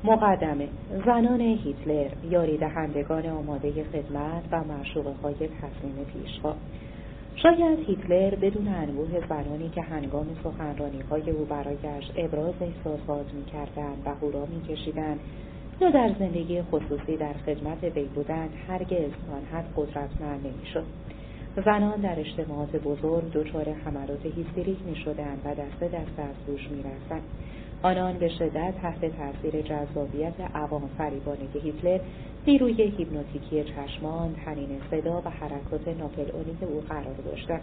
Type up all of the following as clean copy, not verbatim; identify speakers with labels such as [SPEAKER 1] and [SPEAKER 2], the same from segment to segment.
[SPEAKER 1] مقدمه: زنان هیتلر، یاری دهندگان آماده خدمت و معشوقه‌های تصمیم پیشوا. شاید هیتلر بدون انبوه زنانی که هنگام سخنرانی‌های او برایش ابراز احساسات می‌کردند و هورا می‌کشیدند یا در زندگی خصوصی در خدمت وی بودند هرگز آنقدر قدرتمند نمی‌شد. زنان در اجتماعات بزرگ دچار حملات هیستریک می‌شدند و دسته دسته از گوش می‌رفتند. آنان به شدت تحت تاثیر جذابیت عوام فریبانه هیتلر، نیروی هیپنوتیکی چشمان، طنین صدا و حرکات ناپلئونیک او قرار داشتند.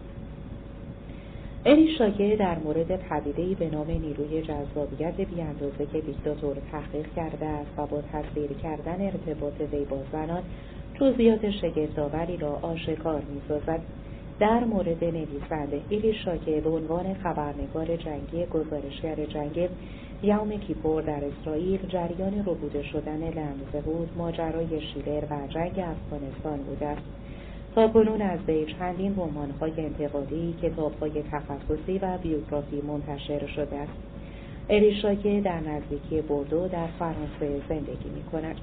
[SPEAKER 1] اریش شاکه در مورد پدیده‌ای به نام نیروی جذابیت بی‌اندازه که دیکتاتور تحقیق کرده است و با تصویر کردن ارتباط وی با زنان جزئیات شگفت‌آوری را آشکار می‌سازد. در مورد نویسنده اریش شاکه به عنوان خبرنگار جنگی گزارشگر جنگ یوم کیپور در اسرائیل، جریان ربوده شدن لمزهود، ماجرای شیلر و جنگ افغانستان بوده است. تاکنون از وی چندین رمان‌های انتقادی، کتاب‌های تخصصی و بیوگرافی منتشر شده است. اریش شاکه در نزدیکی بوردو در فرانسه زندگی می‌کند.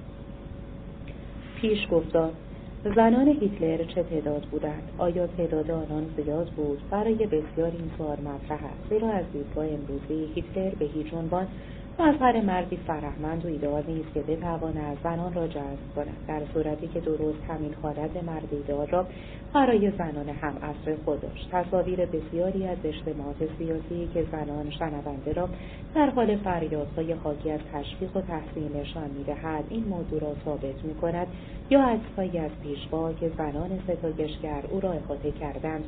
[SPEAKER 1] پیش گفتار: زنان هیتلر چه تعداد بودند؟ آیا تعداد آنان زیاد بود؟ برای بسیار این سوال مطرح است، زیرا از دیدگاه امروزی هیتلر به هیچ عنوان مظهر مردی فرهمند و ایدئال نیست که بتواند زنان را جذب کند، در صورتی که درست همین حالت مرد ایدئال را برای زنان هم عصر خود داشت. تصاویر بسیاری از اجتماعات سیاسی که زنان شنونده را در حال فریادهای حاکی از تشویق و تحسین نشان می‌دهد این موضوع را ثابت می‌کند، یا عکس‌هایی از پیشوا که زنان ستایشگر او را احاطه کردند.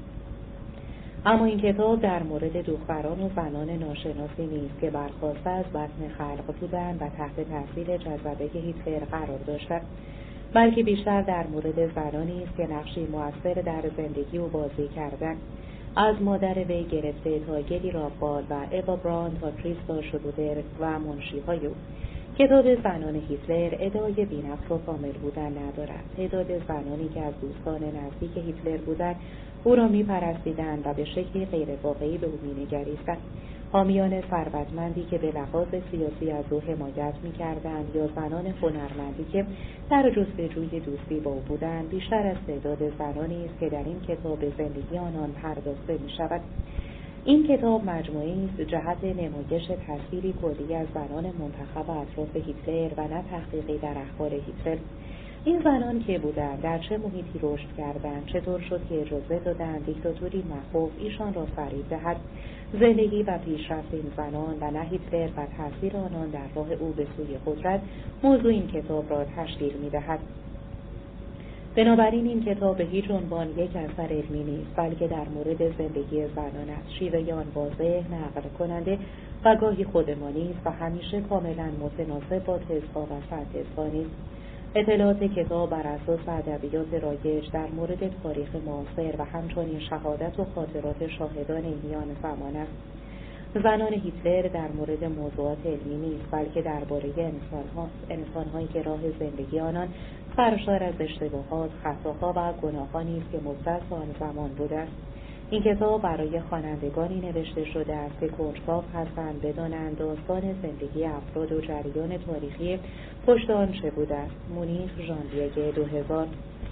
[SPEAKER 1] اما این کتاب در مورد دختران و زنان ناشناسی نیست که برخواسته از بطن خلق بودند و تحت تاثیر جذبه هیتلر قرار داشتند، بلکه بیشتر در مورد زنانی است که نقشی مؤثر در زندگی او بازی کردند، از مادر وی گرفته تا گلی راپال و اوا بران تا کریستا شرودر و منشی‌های او. کتاب زنان هیتلر ادعای بی‌نقص و کامل بودن ندارد. تعداد زنانی که از دوستان نزدیک هیتلر بودند او را می‌پرستیدند و به شکلی غیرواقعی به او می‌نگریستند. حامیان ثروتمندی که به لحاظ سیاسی از او حمایت می‌کردند یا زنان هنرمندی که در جستجوی دوستی با او بودند بیشتر از تعداد زنانی است که در این کتاب زندگی آنان پرداخته می‌شود. این کتاب مجموعه‌ای است جهت نمایش تصویری کلی از زنان منتخب اطراف هیتلر و نه تحقیقی در اخبار هیتلر. این زنان که بودند، در چه محیطی رشد کردند، چطور شد که اجازه دادند دیکتاتوری مخوف ایشان را فریب دهد. زندگی و پیشرفت این زنان و نه هیتلر و تاثیر آنان در راه او به سوی قدرت موضوع این کتاب را تشکیل می‌دهد. بنابراین این کتاب به هیچ عنوان یک اثر علمی نیست، بلکه در مورد زندگی زنان است. شیوه آن واضح، نقل کننده و گاهی خودمانی است و همیشه کاملا متناسب با تزها و سرتزها نیست. اطلاعات کتاب بر اساس ادبیات رایج در مورد تاریخ معاصر و همچنین شهادت و خاطرات شاهدان میان زمان است. زنان هیتلر در مورد موضوعات علمی نیست، بلکه درباره انسان‌هایی که راه زندگی آنان سرشار از اشتباهات، خطاها و گناهانی است که مختص آن زمان بوده است. این کتاب برای خوانندگانی نوشته شده است که کنجکاو هستند بدانند داستان زندگی افراد و جریان تاریخی پشت آن چه بوده است. مونیخ، ژانویه 2000.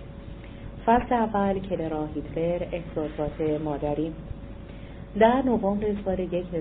[SPEAKER 1] فصل اول: کلرا هیتلر، احساسات مادری. در نوامبر سال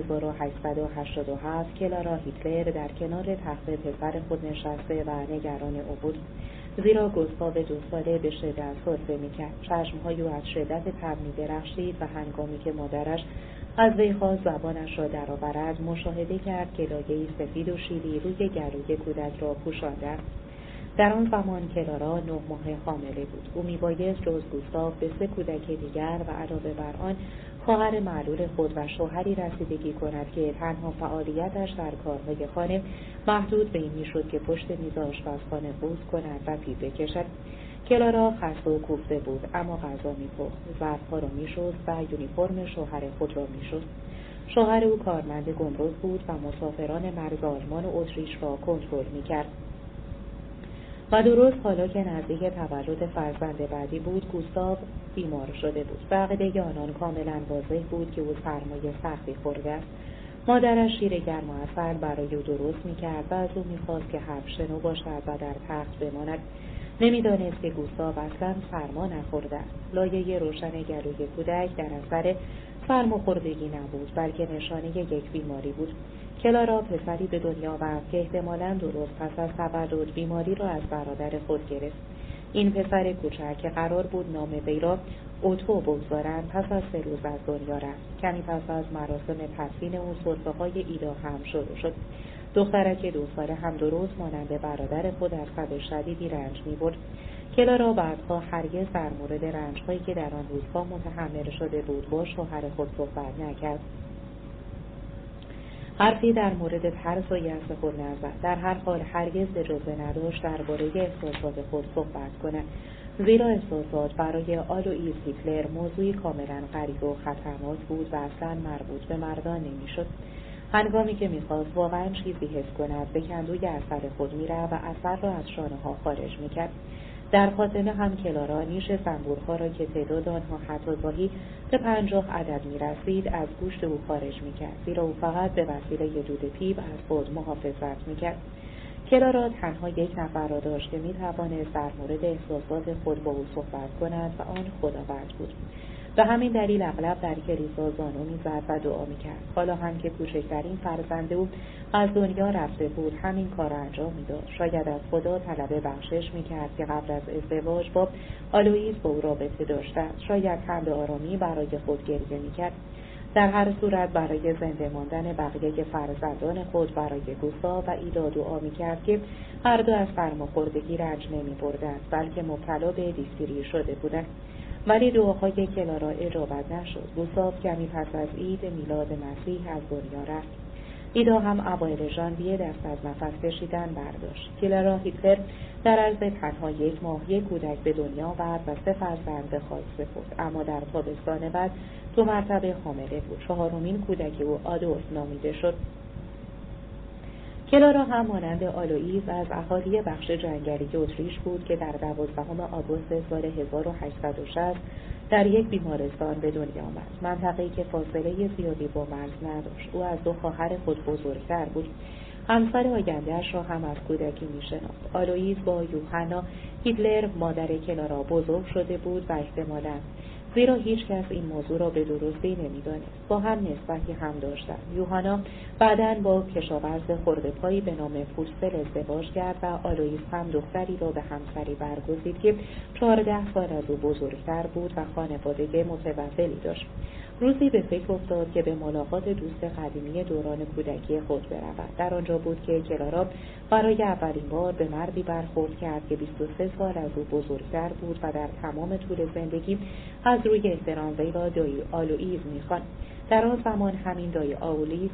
[SPEAKER 1] 1887 کلارا هیتلر در کنار تخت پسر خود نشسته و نگران او بود، زیرا گوستاو 2 ساله به شدت سرفه می‌کرد. چشم‌های او از شدت تب می‌درخشید و هنگامی که مادرش از وی خواست زبانش را درآورد مشاهده کرد که لایه‌ای سفید و شیری روی گلوی کودک را پوشانده است. در آن زمان کلارا 9 ماه حامله بود. او میبایست جز گوستاو به 3 کودک دیگر و علاوه بر آن خواهر معلول خود و شوهری رسیدگی کند که تنها فعالیتش در کارهای خانه محدود به این میشد که پشت میز آشپزخانه قوز کند و پیپ بکشد. کلارا خسته و کوفته بود، اما غذا می‌پخت، ظرف‌ها را می‌شست و یونیفرم شوهر خود را می‌شست. شوهر او کارمند گمرک بود و مسافران مرز آلمان و اتریش را کنترل می‌کرد. و درست حالا که نزدیک تولد فرزند بعدی بود، گوستاو بیمار شده بود. به عقیده آنان کاملا واضح بود که او سرمای سختی خورده است. مادرش شیر گرم و عسل برای او درست میکرد و از او میخواست که حرف شنو باشد و در تخت بماند. نمیدانست که گوستاو اصلا سرما نخورده است. لایه روشن گلوی کودک در اثر سرماخوردگی نبود، بلکه نشانه یک بیماری بود. کلارا پسری به دنیا آورد که احتمالاً درست پس از تولد بیماری را از برادر خود گرفت. این پسر کوچک که قرار بود نام وی را اوتو بگذارند پس از 3 روز از دنیا رفت. کمی پس از مراسم تدفین او سرفه‌های ایدا هم شروع شد. دخترک 2 ساله هم درست مانند برادر خود از تب شدیدی رنج می‌برد. کلارا بعدها هرگز در مورد رنج‌هایی که در آن روزها متحمل شده بود با شوهر خود صحبت نکرد. حرفی در مورد ترس و یأس خود نزد. در هر حال هرگز اجازه نداشت درباره احساسات خود صحبت کند، زیرا احساسات برای آلوئیز هیتلر موضوعی کاملا غریب و خطرناک بود و اصلا مربوط به مردان نمیشد. هنگامی که میخواست واقعا چیزی حس کند به کندوی اثر خود میرفت و اثر را از شانه ها خارج میکرد. در خاتمه هم کلارا نیش زنبورها را که تعداد آنها حتی گاهی به 50 عدد میرسید از گوشت او خارج میکرد، زیرا او فقط به وسیله دود پیپ از خود محافظت میکرد. کلارا تنها یک نفر را داشت که میتوانست در مورد احساسات خود با او صحبت کند و آن خداوند بود. به همین دلیل اغلب در کلیسا زانو میزد و دعا میکرد. حالا هم که کوچکترین فرزند او از دنیا رفته بود همین کار را انجام میداد. شاید از خدا طلب بخشش میکرد که قبل از ازدواج با آلوئیز با او رابطه داشته است. شاید هم به آرامی برای خود گریه میکرد. در هر صورت برای زنده ماندن بقیه فرزندان خود برای گوستاو و ایدا دعا میکرد که هر دو از سرماخوردگی رنج نمیبردند، بلکه مبتلا به دیسنتری شده بودند. ولی دعاهای کلارا اجابت نشد. گوستاو کمی پس از عید میلاد مسیح از دنیا رفت. ایدا هم اوایل ژانویه دست از نفس کشیدن برداشت. کلارا هیتلر در عرض تنها 1 ماه 1 کودک به دنیا آورد و 3 فرزند به خاک سپرد، اما در تابستان بعد 2 مرتبه حامله بود. 4مین کودک او آدولف نامیده شد. کلارا هم مانند آلوئیز از اهالی بخش جنگلی اتریش بود که در 12 آگوست سال 1860 در یک بیمارستان به دنیا آمد. منطقه‌ای که فاصله زیادی با مرز نداشت. او از 2 خواهر خود بزرگتر بود. همسر آینده‌اش را هم از کودکی می‌شناخت. آلوئیز با یوحنا هیتلر مادر کلارا بزرگ شده بود و احتمالاً زیرا هیچ کس این موضوع را به درستی نمی‌دانست با هم نسبتی هم داشتند. یوحنا بعداً با کشاورز خرده‌پایی به نام پوستل ازدواج کرد و آلوئیز هم دختری را به همسری برگزید که 14 سال از او بزرگتر بود و خانواده متولی داشت. روزی به فکر افتاد که به ملاقات دوست قدیمی دوران کودکی خود برود. در آنجا بود که کلارا برای اولین بار به مردی برخورد کرد که 23 سال از او بزرگتر بود و در تمام طول زندگی از روی احترام وی را دایی آلوئیز می‌خواند. در آن زمان همین دایی آلوئیز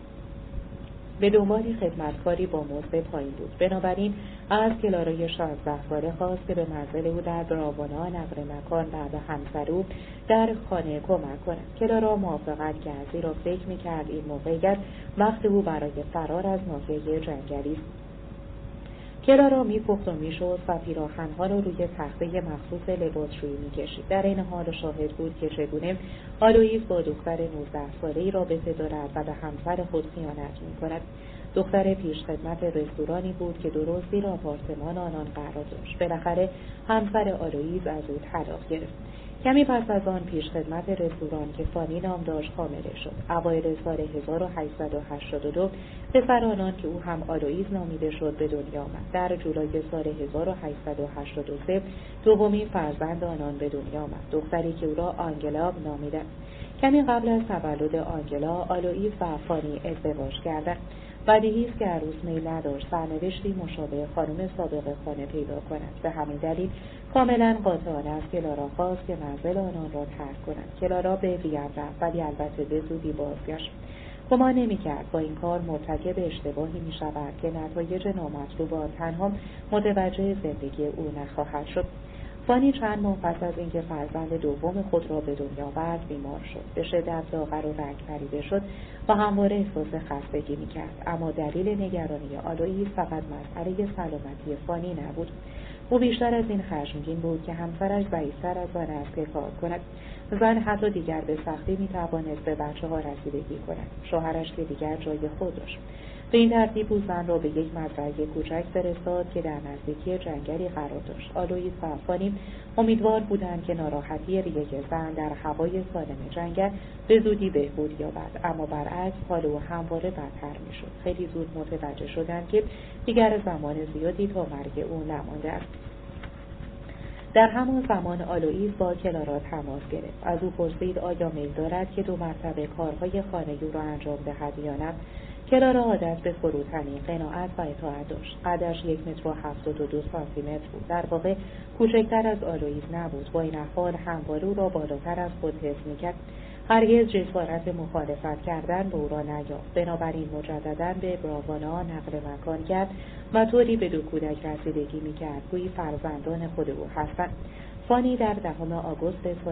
[SPEAKER 1] به دنبال خدمتکاری با مزد پایین بود. بنابراین از کلارای 16 ساله خواست که به منزل او در براوانا نقل مکان و به همسر او در خانه کمک کند. کلارا موافقت کرد، زیرا فکر می‌کرد این موقعیت وقت او برای فرار از ناحیه جنگلی است. کلارا می‌پخت و می‌شست و پیراهن‌ها را روی تخته مخصوص لباسشویی می‌کشید. در این حال شاهد بود که چگونه آلوئیز با دختر 19 ساله‌ای رابطه دارد و به همسر خود خیانت می‌کند. دختر پیشخدمت رستورانی بود که درست زیر آپارتمان آنان قرار داشت. بالاخره همسر آلوئیز از او طلاق گرفت. کمی پس از آن پیشخدمت رستوران که فانی نام داشت حامله شد. اوایل سال 1882 پسر آنان که او هم آلوئیز نامیده شد به دنیا آمد. در جولای سال 1883 دومین فرزند آنان به دنیا آمد، دختری که او را آنگلا نامیدند. کمی قبل از تولد آنگلا، آلوئیز و فانی ازدواج کردند. بدیهی است که عروس میل نداشت سرنوشتی مشابه خانم سابق خانه پیدا کند. به همین دلیل کاملا قاطعانه از کلارا خواست که منزل آنان را ترک کند. کلارا به وین رفت، ولی البته به زودی بازگشت. گمان نمی‌کرد با این کار مرتکب اشتباهی می‌شود که نتایج نامطلوب آن تنها متوجه زندگی او نخواهد شد. فانی چند ماه پس از اینکه فرزند دوم خود را به دنیا آورد بیمار شد. به شدت لاغر و رنگ پریده شد و همواره احساس خستگی می‌کرد. اما دلیل نگرانی آلوئیز فقط مسئله سلامتی فانی نبود. او بیشتر از این خشمگین بود که همسرش ضعیف‌تر از آن است که کار کند. زن حتی دیگر به سختی می‌توانست به بچه‌ها رسیدگی کند. شوهرش که دیگر جای خود داشت. به این ترتیب او زن را به یک مزرعه کوچک فرستاد که در نزدیکی جنگلی قرار داشت. آلوئیس و فانی امیدوار بودند که ناراحتی ریگ زن در هوای سالم جنگل به زودی بهبود یابد، اما برعکس حال او همواره بدتر می‌شد. خیلی زود متوجه شدند که دیگر زمان زیادی تا مرگ او نمانده است. در همان زمان آلوئیس با کلارا تماس گرفت. از او پرسید آیا میل دارد که 2 مرتبه کارهای خانگی را انجام دهد یا نه. کلارا عادت به فروتنی، قناعت و اطاعت داشت. قدش 1.72 سانتیمتر بود. در واقع کوچکتر از آلوئیس نبود. با این احوال همواره او را بالاتر از خود حس می‌کرد. هرگز جسارت مخالفت کردن به او را نیافت. بنابراین مجددا به براوانا نقل مکان کرد و طوری به 2 کودک رسیدگی می‌کرد گویی فرزندان خود او هستند. فانی در 10 آگوست سال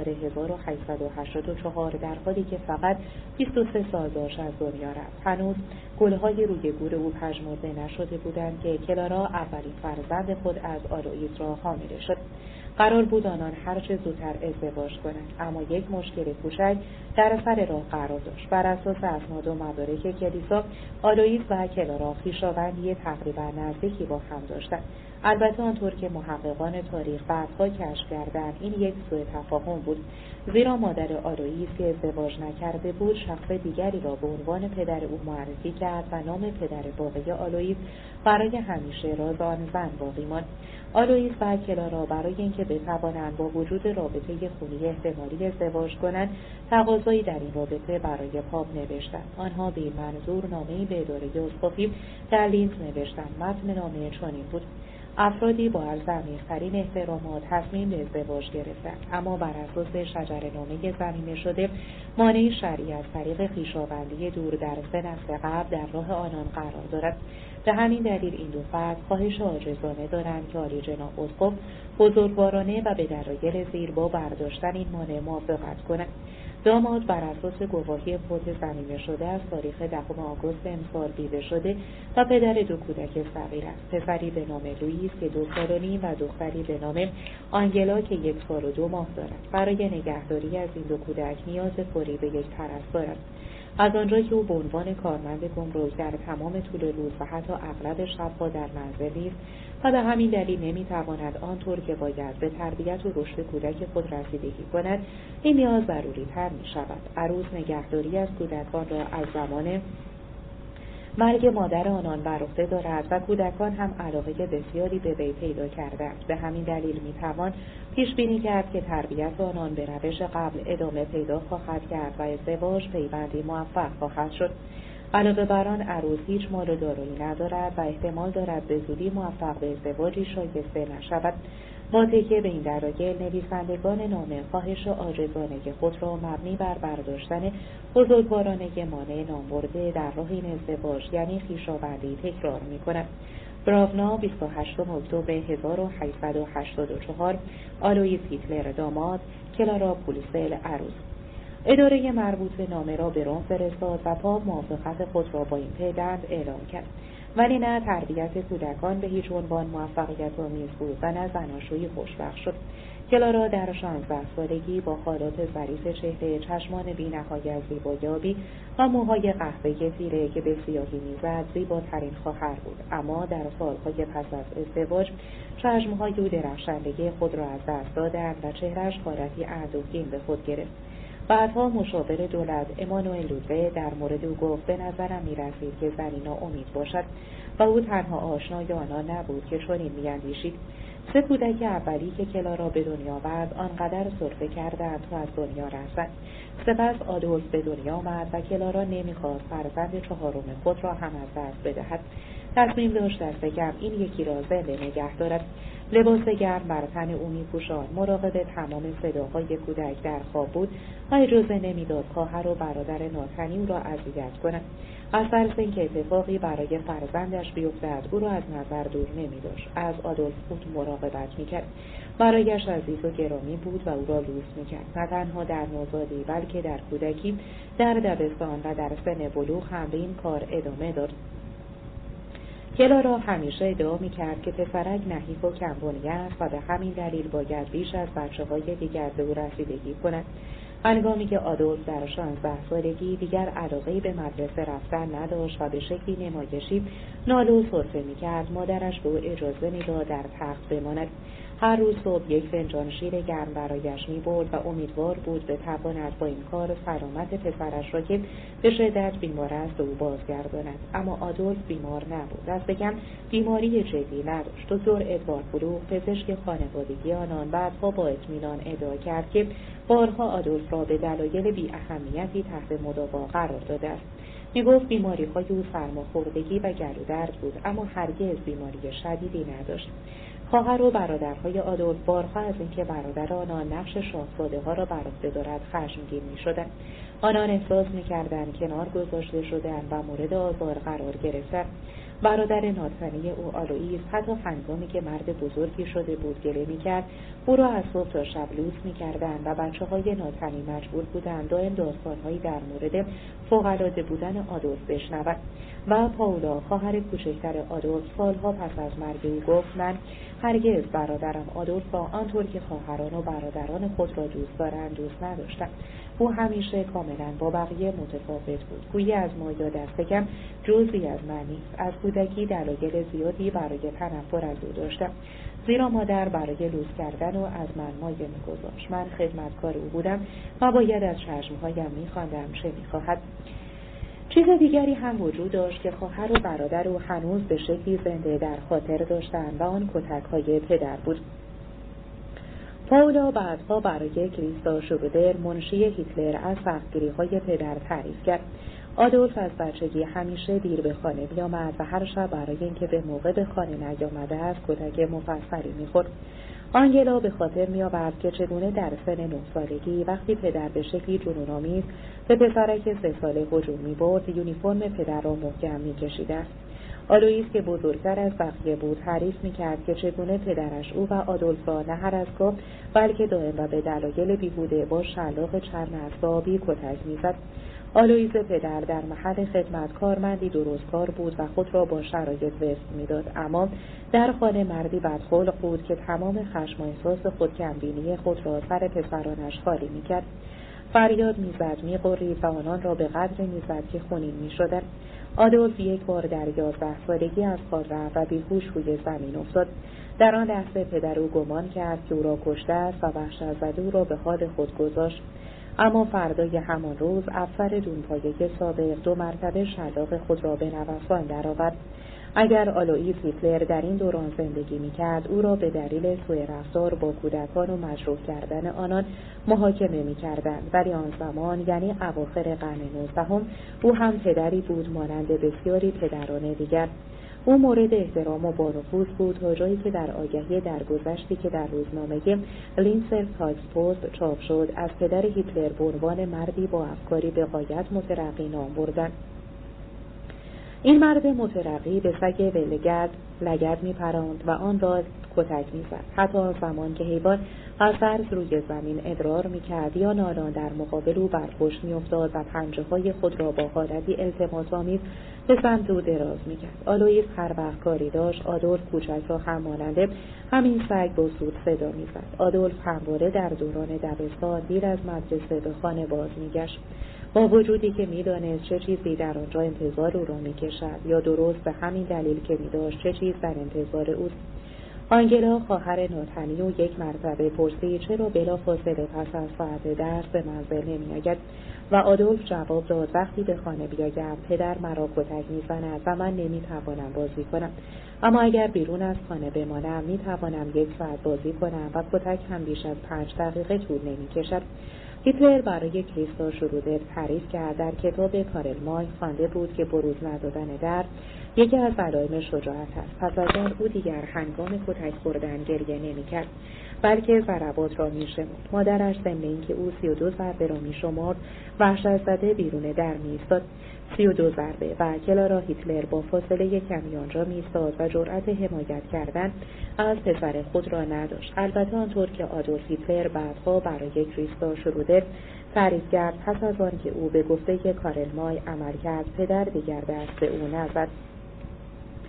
[SPEAKER 1] 1884 در حالی که فقط 23 سال داشت از دنیا رفت. هنوز گل‌های روی گور او پژمرده نشده بودند که کلارا اولین فرزند خود از آلوئیس را حامله شد. قرار بود آنان هر چه زودتر ازدواج کنند، اما یک مشکل کوچک در سر راه قرار داشت. بر اساس اسناد و مدارک کلیسا، آلوئیس و کلارا خویشاوندی تقریبا نزدیکی با هم داشتند. البته آنطور که محققان تاریخ بعدها کشف کردند این یک سوء تفاهم بود، زیرا مادر آلوئیس که ازدواج نکرده بود شخص دیگری را به عنوان پدر او معرفی کرد و نام پدر واقعی آلوئیس برای همیشه راز آن زن باقی ماند. آلوئیس و کلارا برای اینکه بتوانند با وجود رابطه خونی احتمالی ازدواج کنند تقاضایی در این رابطه برای پاپ نوشتند. آنها به این منظور نامه‌ای به اداره اسقفی در لینز نوشتند. متن نامه چنین بود: افرادی با عرض عمیق‌ترین احترامات تصمیم به ازدواج گرفتند، اما بر اساس شجره‌نامه ضمیمه شده مانع شرعی از طریق خویشاوندی دور در 3 نسل قبل در راه آنان قرار دارد. به همین دلیل این 2 فرد خواهش عاجزانه دارند که عالی جناب اسقف بزرگوارانه و به دلایل زیر با برداشتن این مانع موافقت کنند. داماد بر اساس گواهی فوت ضمیمه شده از تاریخ 10 آگوست امسال بیوه شده و پدر 2 کودک صغیر است، پسری به نام لوئیس که 2 سال و نیم و دختری به نام آنگلا که 1 سال و 2 ماه دارد. برای نگهداری از این 2 کودک نیاز فوری به یک پرستار است. از آنجا که او به عنوان کارمند گمرک در تمام طول روز و حتی اغلب شب‌ها در منزل نیست و به همین دلیل نمی‌تواند آنطور که باید به تربیت و رشد کودک خود رسیدگی کند، این نیاز ضروری تر می‌شود. عروس نگهداری از کودکان را از زمان مرگ مادر آنان بر عهده دارد و کودکان هم علاقه بسیاری به وی پیدا کردند. به همین دلیل میتوان پیش بینی کرد که تربیت آنان به روش قبل ادامه پیدا خواهد کرد و ازدواج پیوندی موفق خواهد شد. علاوه بر آن عروس هیچ مال و دارایی ندارد و احتمال دارد به زودی موفق به ازدواجی شایسته نشود. با تکیه به این دلایل نویسندگان نامه خواهش عاجزانه خود را مبنی بر برداشتن بزرگوارانه مانع نامبرده در راه این ازدواج یعنی خویشاوندی تکرار می‌کند. براونا 28 اکتبر 1884 آلوئیس هیتلر داماد، کلارا پولسل عروس. اداره مربوط نامه را به روم فرستاد و پاپ موافقت خود را با این پیوند اعلام کرد. ولی نه تربیت کودکان به هیچ عنوان موفقیت‌آمیز بود و نه زناشویی خوشبخت شد. کلارا در 16 سالگی با خالات ظریف چهره، چشمان بی‌نهایت زیبایابی و موهای قهوه‌ای تیره که به سیاهی می‌زد زیباترین خواهر بود، اما در سالهای پس از ازدواج چشم‌های او درخشندگی خود را از دست دادند و چهره‌اش حالتی اندوهگین به خود گرفت. بعدها مشاور دولت امانوئل لوزه در مورد او گفت به نظرم می‌رسید که زنی ناامید باشد و او تنها آشنای آنان نبود که چنین می‌اندیشید. 3 کودک اولی که کلارا به دنیا آورد آنقدر سرفه کردند تا از دنیا رفتند. سپس آدولف به دنیا آمد و کلارا نمی‌خواست فرزند 4م خود را هم از دست بدهد. تصمیم داشت دست کم این یکی را زنده نگه دارد. لباس گرم بر تن او می‌پوشاند، مراقب تمام صداهای کودک در خواب بود و اجازه نمی‌داد خواهر و برادر ناتنی او را اذیت کنند. از ترس اینکه اتفاقی برای فرزندش بیفتد او را از نظر دور نمی‌داشت. از آدولف خود مراقبت می‌کرد. برایش عزیز و گرامی بود و او را دوست می‌کرد. نه تنها در نوزادی بلکه در کودکی، در دبستان و در سن بلوغ هم به این کار ادامه داد. کلارا همیشه ادعا می‌کرد که پسرک نحیف و کم‌بنیه است و به همین دلیل باید بیش از بچه‌های دیگر به او رسیدگی کند. هنگامی که آدولف در 16 سالگی دیگر علاقه‌ای به مدرسه رفتن نداشت و به شکلی نمایشی ناله و سرفه می‌کرد، مادرش به او اجازه می‌داد در تخت بماند. هر روز صبح یک فنجان شیر گرم برایش می‌برد و امیدوار بود بتواند با این کار سلامت پسرش را که به شدت بیمار است به او بازگرداند. اما آدولف بیمار نبود، دست کم بیماری جدی نداشت. دکتر ادوارد بروغ، پزشک خانوادگی آنان، بعدها با اطمینان ادعا کرد که بارها آدولف را به دلایل بی اهمیتی تحت مداوا قرار داده است. میگفت بیماری‌های او سرماخوردگی و گلودرد بود، اما هرگز بیماری شدیدی نداشت. خواهر و برادرهای آدولف بارها از اینکه برادر آنان نقش شاهزاده‌ها را بر عهده دارد خشمگین می‌شدند. آنان احساس می‌کردند کنار گذاشته شده‌اند و مورد آزار قرار گرفتند. برادر ناتنی او آلوئیس حتی هنگامی که مرد بزرگی شده بود گله می‌کرد، او را از صبح تا شب لوس می‌کردند و بچه‌های ناتنی مجبور بودند دائم داستان‌هایی در مورد فوق‌العاده بودن آدولف بشنوند. و پاولا، خواهر کوچکتر آدولف، سالها پس از مرگ او گفت: من هرگز برادرم آدولف را آنطور که خواهران و برادران خود را دوست دارند دوست نداشتم. او همیشه کاملا با بقیه متفاوت بود. گویی از ما یا دست کم جزئی از من نیست. از کودکی دلایل زیادی برای تنفر از او داشتم، زیرا مادر برای لوس کردن و از من مایه می‌گذاشت. من خدمتکار او بودم و باید از چشمهایم می‌خواندم چه می‌خواهد. چیز دیگری هم وجود داشت که خواهر و برادر او هنوز به شکلی زنده در خاطر داشتند و آن کتک‌های پدر بود. پاولا بعدها برای کریستا شرودر، منشی هیتلر، از سختگیری‌های پدر تعریف کرد. آدولف از بچگی همیشه دیر به خانه می‌آمد و هر شب برای اینکه به موقع به خانه نیامده است کتک مفصلی می‌خورد. آنگلا به خاطر می‌آورد که چگونه در سن 9 سالگی وقتی پدر به شکلی جنون‌آمیز به پسرک 3 ساله هجوم می‌برد، یونیفرم پدر را محکم می‌کشیده است. آلوئیس که بزرگتر از بقیه بود تعریف می‌کرد که چگونه پدرش او و آدولف را نه هر از گاه بلکه دائم و به دلایل بیهوده با شلاق چرم اعصابی کتک می‌زد. آلوئیس پدر در محل خدمت کارمندی درستکار بود و خود را با شرایط وفق می‌داد، اما در خانه مردی بدخلق بود که تمام خشم و احساس خودکمبینی خود را سر پسرانش خالی می‌کرد. فریاد می‌زد، می‌غرید و آنان را به قدری می‌زد که خونین می‌شدند. آدولف یک بار در 11 سالگی از خواب رفت و بیهوش روی زمین افتاد. در آن لحظه پدر او گمان کرد که او را کشته است و وحشت‌زده او را به حال خود گذاشت. اما فردای همان روز افسر دونپایه سابق 2 مرتبه شلاق خود را به نوسان درآورد. اگر آلوئیس هیتلر در این دوران زندگی می‌کرد، او را به دلیل سوء رفتار با کودکان و مجروح کردن آنان محاکمه می‌کردند، ولی آن زمان یعنی اواخر قرن 19 او هم پدری بود مانند بسیاری پدران دیگر. او مورد احترام و بانفوذ بود تا جایی که در آگهی درگذشتی که در روزنامه لینسر تایگسپوست چاپ شد از پدر هیتلر به عنوان مردی با افکاری به غایت مترقی نام بردند. این مرد مترقی به سگ ولگرد لگد می‌پراند و آن را کتک می‌زد، حتی آن زمان که حیوان از فرض روی زمین ادرار می‌کرد یا نالان در مقابل او بر پشت می‌افتاد و پنجه‌های خود را با حالتی التماس‌آمیز به سمت او دراز می‌کرد. آلوئیس هر وقت کاری داشت، آدولف کوچک را هم مانند همین سگ با سود صدا می‌زد. آدولف همواره در دوران دبستان دیر از مدرسه به خانه باز می‌گشت، با وجودی که می‌دانست چه چیزی در آنجا انتظار او را می‌کشد، یا درست به همین دلیل که می‌داشت چه چیز در انتظار اوست. آنگلا، خواهر ناتنی، او یک مرتبه پرسید چرا بلافاصله پس از ساعت درس به منزل نمی‌آید و آدولف جواب داد وقتی به خانه بیایم پدر مرا کتک می‌زند و من نمی‌توانم بازی کنم، اما اگر بیرون از خانه بمانم می‌توانم 1 ساعت بازی کنم و کتک هم بیش از 5 دقیقه طول نمی‌کشد. هیتلر برای کریستا شرودر تعریف کرد در کتاب کارل مای خوانده بود که بروز ندادن درد یکی از علائم شجاعت است. پس از آن او دیگر هنگام کتک خوردن گریه نمی‌کرد، بلکه ضربات را می‌شمرد. مادرش ضمن اینکه او 32 ضربه را می‌شمرد وحشت‌زده بیرون در می‌ایستاد. 32 ضربه و کلارا هیتلر با فاصله کمی آنجا می‌ایستاد و جرأت حمایت کردن از پسر خود را نداشت. البته آنطور که آدولف هیتلر بعدها برای کریستا شرودر تعریف کرد، پس از آن که او به گفته کارل مای عمل کرد، پدر دیگر دست به او نزد.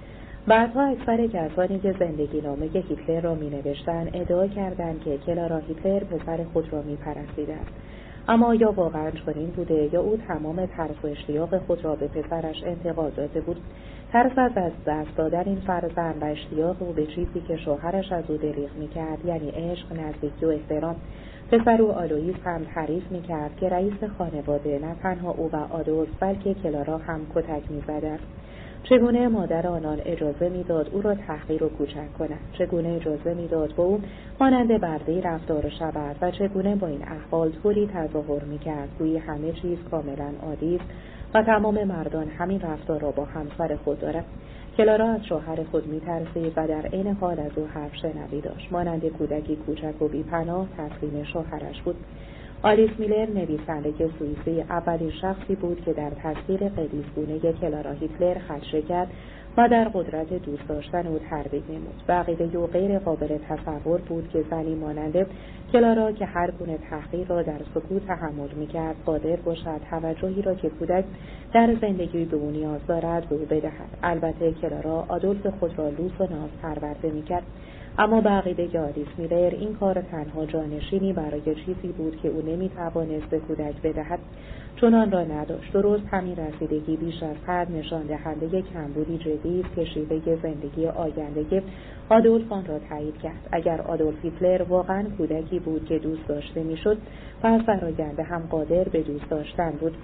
[SPEAKER 1] بعدها اکثر کسانی که زندگی نامه هیتلر را می‌نوشتند ادعا کردند که کلارا هیتلر پسر خود را می‌پرستیده است. اما یا واقعا چنین بوده یا او تمام ترس و اشتیاق خود را به پسرش انتقال داده بود. ترس از دست دادن این فرزند و اشتیاق او به چیزی که شوهرش از او دریغ می‌کرد، یعنی عشق، نزدیکی و احترام. پسر او آلوئیس هم تعریف می‌کرد که رئیس خانواده نه تنها او و آدولف بلکه کلارا هم کتک می‌زده است. چگونه مادر آنان اجازه میداد او را تحقیر و کوچک کند؟ چگونه اجازه میداد با او مانند برده‌ای رفتار شود و چگونه با این احوال طوری تظاهر میکرد گویی همه چیز کاملا عادی است و تمام مردان همین رفتار را با همسر خود دارند؟ کلارا از شوهر خود میترسید و در عین حال از او حرف شنوی داشت. مانند کودکی کوچک و بی‌پناه تسلیم شوهرش بود. آلیس میلر، نویسنده سوئیسی، اولین شخصی بود که در تصویر قدیسگونه کلارا هیتلر خدشه کرد و در قدرت دوست داشتن او تردید نمود. به عقیده او غیر قابل تصور بود که زنی مانند کلارا که هر گونه تحقیر را در سکوت تحمل می‌کرد قادر باشد توجهی را که کودک در زندگی به او نیاز دارد به او بدهد. البته کلارا آدولف خود را لوس و ناز پرورده می‌کرد، اما به عقیده آلیس میلر این کار تنها جانشینی برای چیزی بود که او نمی‌توانست به کودک بدهد، چون آن را نداشت. درست همین رسیدگی بیش از حد نشان دهنده کمبودی جدی است که شیوه زندگی آینده آدولف آن را تایید کرد. اگر آدولف هیتلر واقعا کودکی بود که دوست داشته میشد، پس در آینده هم قادر به دوست داشتن بود.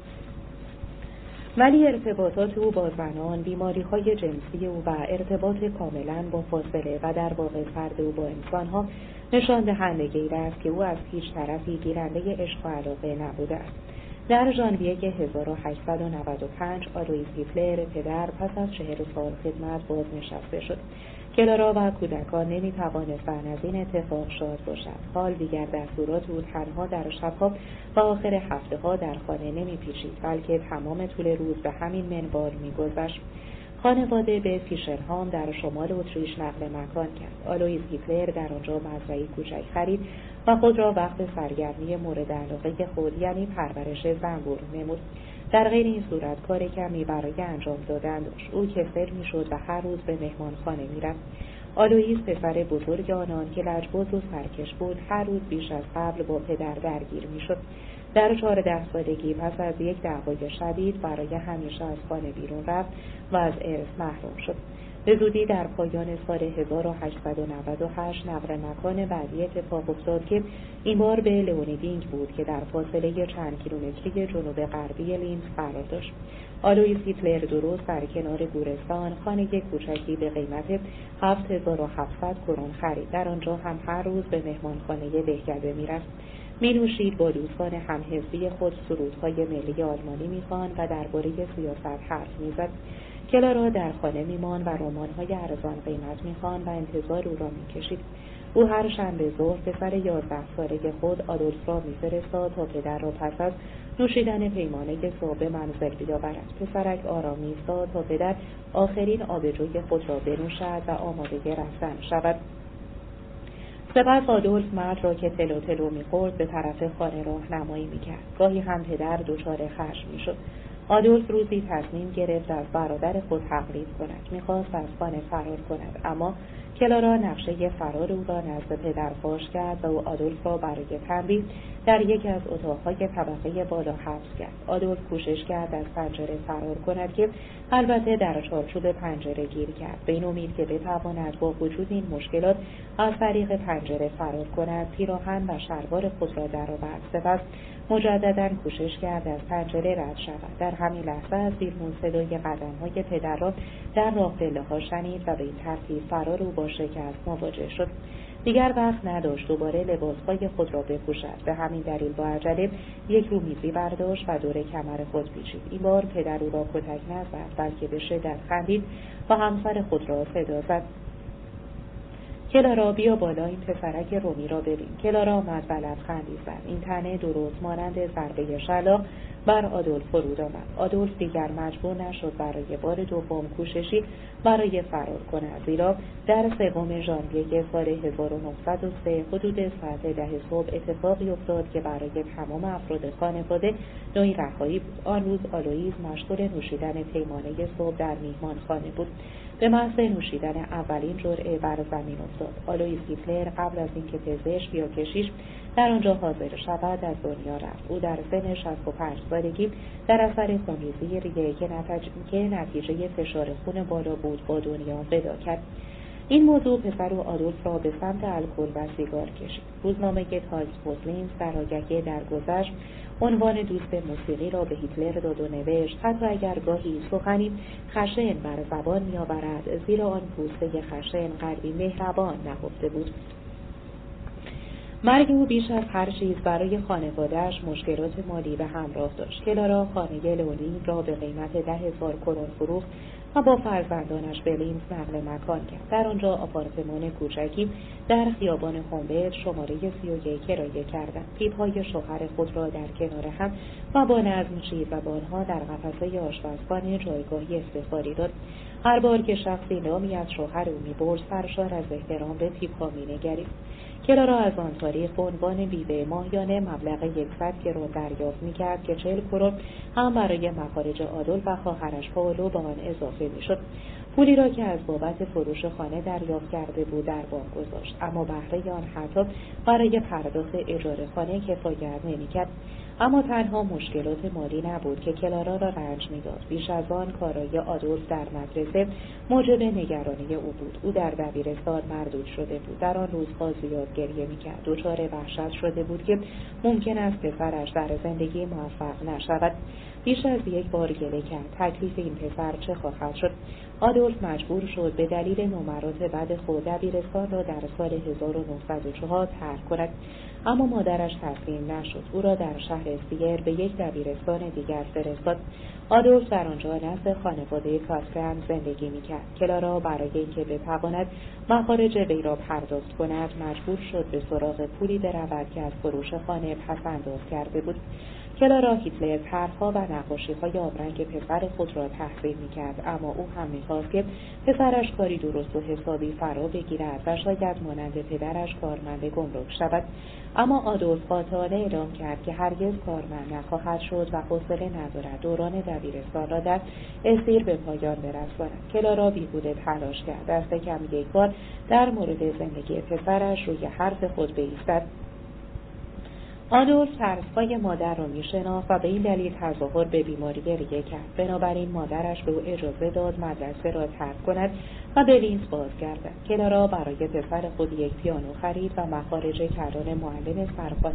[SPEAKER 1] ولی ارتباطات او با زنان، بیماری‌های جنسی او و ارتباط کاملاً با فاصله و در واقع فرد او با انسان‌ها نشان دهنده این است که او از هیچ طرفی گیرنده عشق و علاقه نبوده است. در ژانویه 1895 آلوئیس هیتلر پدر پس از 40 سال خدمت بازنشسته شد. کلارا و کودکان نمی‌توانستند از این اتفاق شاد باشند. حال دیگر دستورات او تنها در شب‌ها و آخر هفته‌ها در خانه نمی‌پیچید، بلکه تمام طول روز به همین منوال می‌گذشت. خانواده به فیشرهام در شمال اتریش نقل مکان کرد. آلوئیس هیتلر در آنجا مزرعه‌ای کوچک خرید و خود را وقت سرگرمی مورد علاقه خود یعنی پرورش زنبور نمود. در غیر این صورت کار کمی برای انجام دادن داشت. او کسل میشد و هر روز به مهمانخانه میرفت. آلوئیس پسر بزرگ آنان که لجباز و سرکش بود هر روز بیش از قبل با پدر درگیر میشد. در 14 سالگی پس از یک دعوای شدید برای همیشه از خانه بیرون رفت و از ارث محروم شد. به زودی در پایان سال 1898 نقل مکان بعدی اتفاق افتاد که این بار به لئونیدینگ بود که در فاصله چند کیلومتری جنوب غربی لینز قرار داشت. آلوئیس هیتلر درست در کنار گورستان خانه کوچکی به قیمت 7700 کرون خرید. در آنجا هم هر روز به مهمانخانه دهکده میرفت. می‌نوشید، با دوستان هم‌حزبی خود سرودهای ملی آلمانی می‌خواند و درباره سیاست حرف می‌زد. کلارا در خانه می‌ماند و رمان‌های ارزان قیمت می‌خواند و انتظار او را می‌کشید. او هر شنبه ظهر پسر 11 ساله خود آدولف را می‌فرستاد تا پدر را پس از نوشیدن پیمانه صبح به منزل بیاورد. پسرک آرام ایستاد تا پدر آخرین آبجوی خود را بنوشد و آماده رفتن شود. سپس آدولف مرد را که تلو تلو می‌خورد به طرف خانه راهنمایی می‌کرد. گاهی هم پدر دچار خشم می‌شد. آدولف روزی تصمیم گرفت از برادر خود تقلید کند. می‌خواست از خانه فرار کند، اما کلارا نقشه فرار او را نزد پدر فاش کرد و او آدولف را برای تنبیه در یکی از اتاق‌های طبقه بالا حبس کرد. آدولف کوشش کرد از پنجره فرار کند که البته در چارچوب پنجره گیر کرد. به این امید که بتواند با وجود این مشکلات از طریق پنجره فرار کند، پیراهن و شلوار خود را درآورد. سپس مجدداً کوشش کرد از پنجره رد شود. در همین لحظه از بیرون صدای قدم‌های پدر را در راه پله‌ها شنید و به این ترتیب فرار او با شکست مواجه شد. دیگر وقت نداشت دوباره لباسهای خود را بپوشد. به همین دلیل با عجله یک رومیزی برداشت و دور کمر خود پیچید. این بار پدر او را کتک نزد، بلکه به شدت خندید و همسر خود را صدا زد. کلارا، بیا بالا، این پسرک رومی را ببین. کلارا آمد و لبخندی زد. این طعنه درست مانند ضربه شلاق بر آدولف فرود آمد. آدولف دیگر مجبور نشد برای بار دوم کوششی برای فرار کند، زیرا در 3 ژانویه سال 1903 حدود ساعت 10 صبح اتفاقی افتاد که برای تمام افراد خانواده نوعی رهایی بود. آن روز آلوئیس مشغول نوشیدن پیمانه صبح در میهمانخانه بود. به محض نوشیدن اولین جرعه بر زمین افتاد. آلویس هیتلر قبل از اینکه پزشک یا کشیش در آنجا حاضر شود از دنیا رفت. او در سن 65 سالگی در اثر خونریزی ریه که نتیجه فشار خون بالا بود با دنیا ودا کرد. این موضوع پسر و آدولف را به سمت الکل و سیگار کشید. روزنامه تایمز پوتلینز در آگهی درگذشت عنوان دوست موسیقی را به هیتلر داد و نوشت حتی اگر گاهی سخنی خشن بر زبان می‌آورد، زیرا آن پوسته خشن قلبی مهربان نهفته بود. مرگ او بیش از هر چیز برای خانواده‌اش مشکلات مالی به همراه داشت. کلارا خانه لئونین را به قیمت 10,000 کرون فروخت و با فرزندانش به لینز نقل مکان کرد. در آنجا آپارتمان کوچکی در خیابان هومبرت شماره 31 کرایه کردند. پیپ‌های شوهر خود را در کنار هم و با نظم چید و با آنها در قفسه آشپزخانه جایگاهی استفاده داد. هر بار که شخصی نامی از شوهر او می‌برد، سرشار از احترام به پیپ‌ها می‌نگریست. کلارا از آن تاریخ به عنوان بیوه ماهیانه مبلغ 100 کرون دریافت می‌کرد که 40 کرون هم برای مخارج آدولف و خواهرش پائولو به آن اضافه می‌شد. پولی را که از بابت فروش خانه دریافت کرده بود در بانک گذاشت، اما بهره آن حتی برای پرداخت اجاره خانه کفایت نمی‌کرد. اما تنها مشکلات مالی نبود که کلارا را رنج می‌داد. بیش از آن کارای آدولف در مدرسه موجب نگرانی او بود. او در دبیرستان مردود شده بود. در آن روزها زیاد گریه می‌کرد. دچار وحشت شده بود که ممکن است پسرش در زندگی موفق نشود. بیش از یک بار گله کرد تکلیف این پسر چه خواهد شد. آدولف مجبور شد به دلیل نمرات بد خود دبیرستان را در سال 1904 ترک کند، اما مادرش تسلیم نشد. او را در شهر سیر به یک دبیرستان دیگر فرستاد. آدولف در آنجا نزد خانواده کاسکن زندگی می‌کرد. کلارا برای اینکه بتواند مخارج وی را پرداخت کند مجبور شد به سراغ پولی برود که از فروش خانه پس‌انداز کرده بود. کلارا هیتلر طرح‌ها و نقاشی‌های آبرنگ پسر خود را تحسین می‌کرد، اما او هم می‌خواست که پسرش کاری درست و حسابی فرا بگیرد و شاید مانند پدرش کارمند گمرک شود. اما آدولف قاطعانه اعلام کرد که هرگز کارمند نخواهد شد و حوصله ندارد دوران دبیرستان را در اسیر به پایان برساند. کلارا بیهوده تلاش کرد دست کم یک بار در مورد زندگی پسرش روی حرف خود بایستد. آدولف ترس‌های مادر را می‌شناخت و به این دلیل تظاهر به بیماری ریه کرد. بنابراین مادرش به او اجازه داد مدرسه را ترک کند و به لینز بازگردد. کلارا برای پسر خود یک پیانو خرید و مخارج کلان معلم سرخانه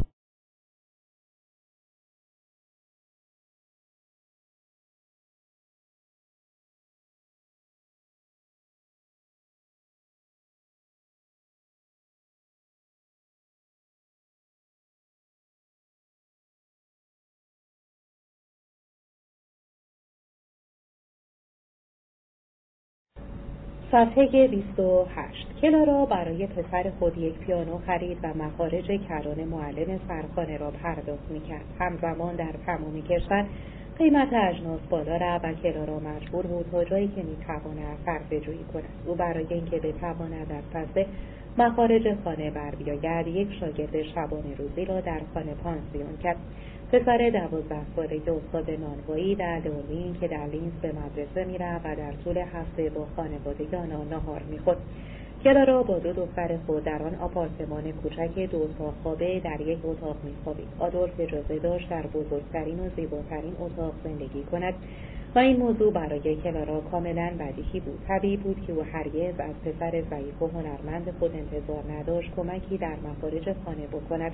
[SPEAKER 1] صفحه 28. کلارا برای پسر خود یک پیانو خرید و مخارج کلان معلم سرخانه را پرداخت می‌کرد. همزمان در تمام کشور قیمت اجناس بالا رفت و کلارا مجبور بود تا جایی که می‌تواند صرفه‌جویی کند. او برای اینکه بتواند از پس مخارج خانه بر بیاید یک شاگرد شبانه روزی را در خانه پانسیون کرد. پسر 12 ساله استاد نانوایی در لئونین که در لینز به مدرسه می‌رفت و در طول هفته با خانواده آنها نهار می‌خورد. کلارا با دو دختر خود در آن آپارتمان کوچک 2 اتاق خوابه در یک اتاق می‌خوابید. آدولف اجازه داشت در بزرگترین و زیباترین اتاق زندگی کند و این موضوع برای کلارا کاملا بدیهی بود. طبیعی بود که او هرگز از پسر ضعیف و هنرمند خود انتظار نداشت کمکی در مخارج خانه بکند.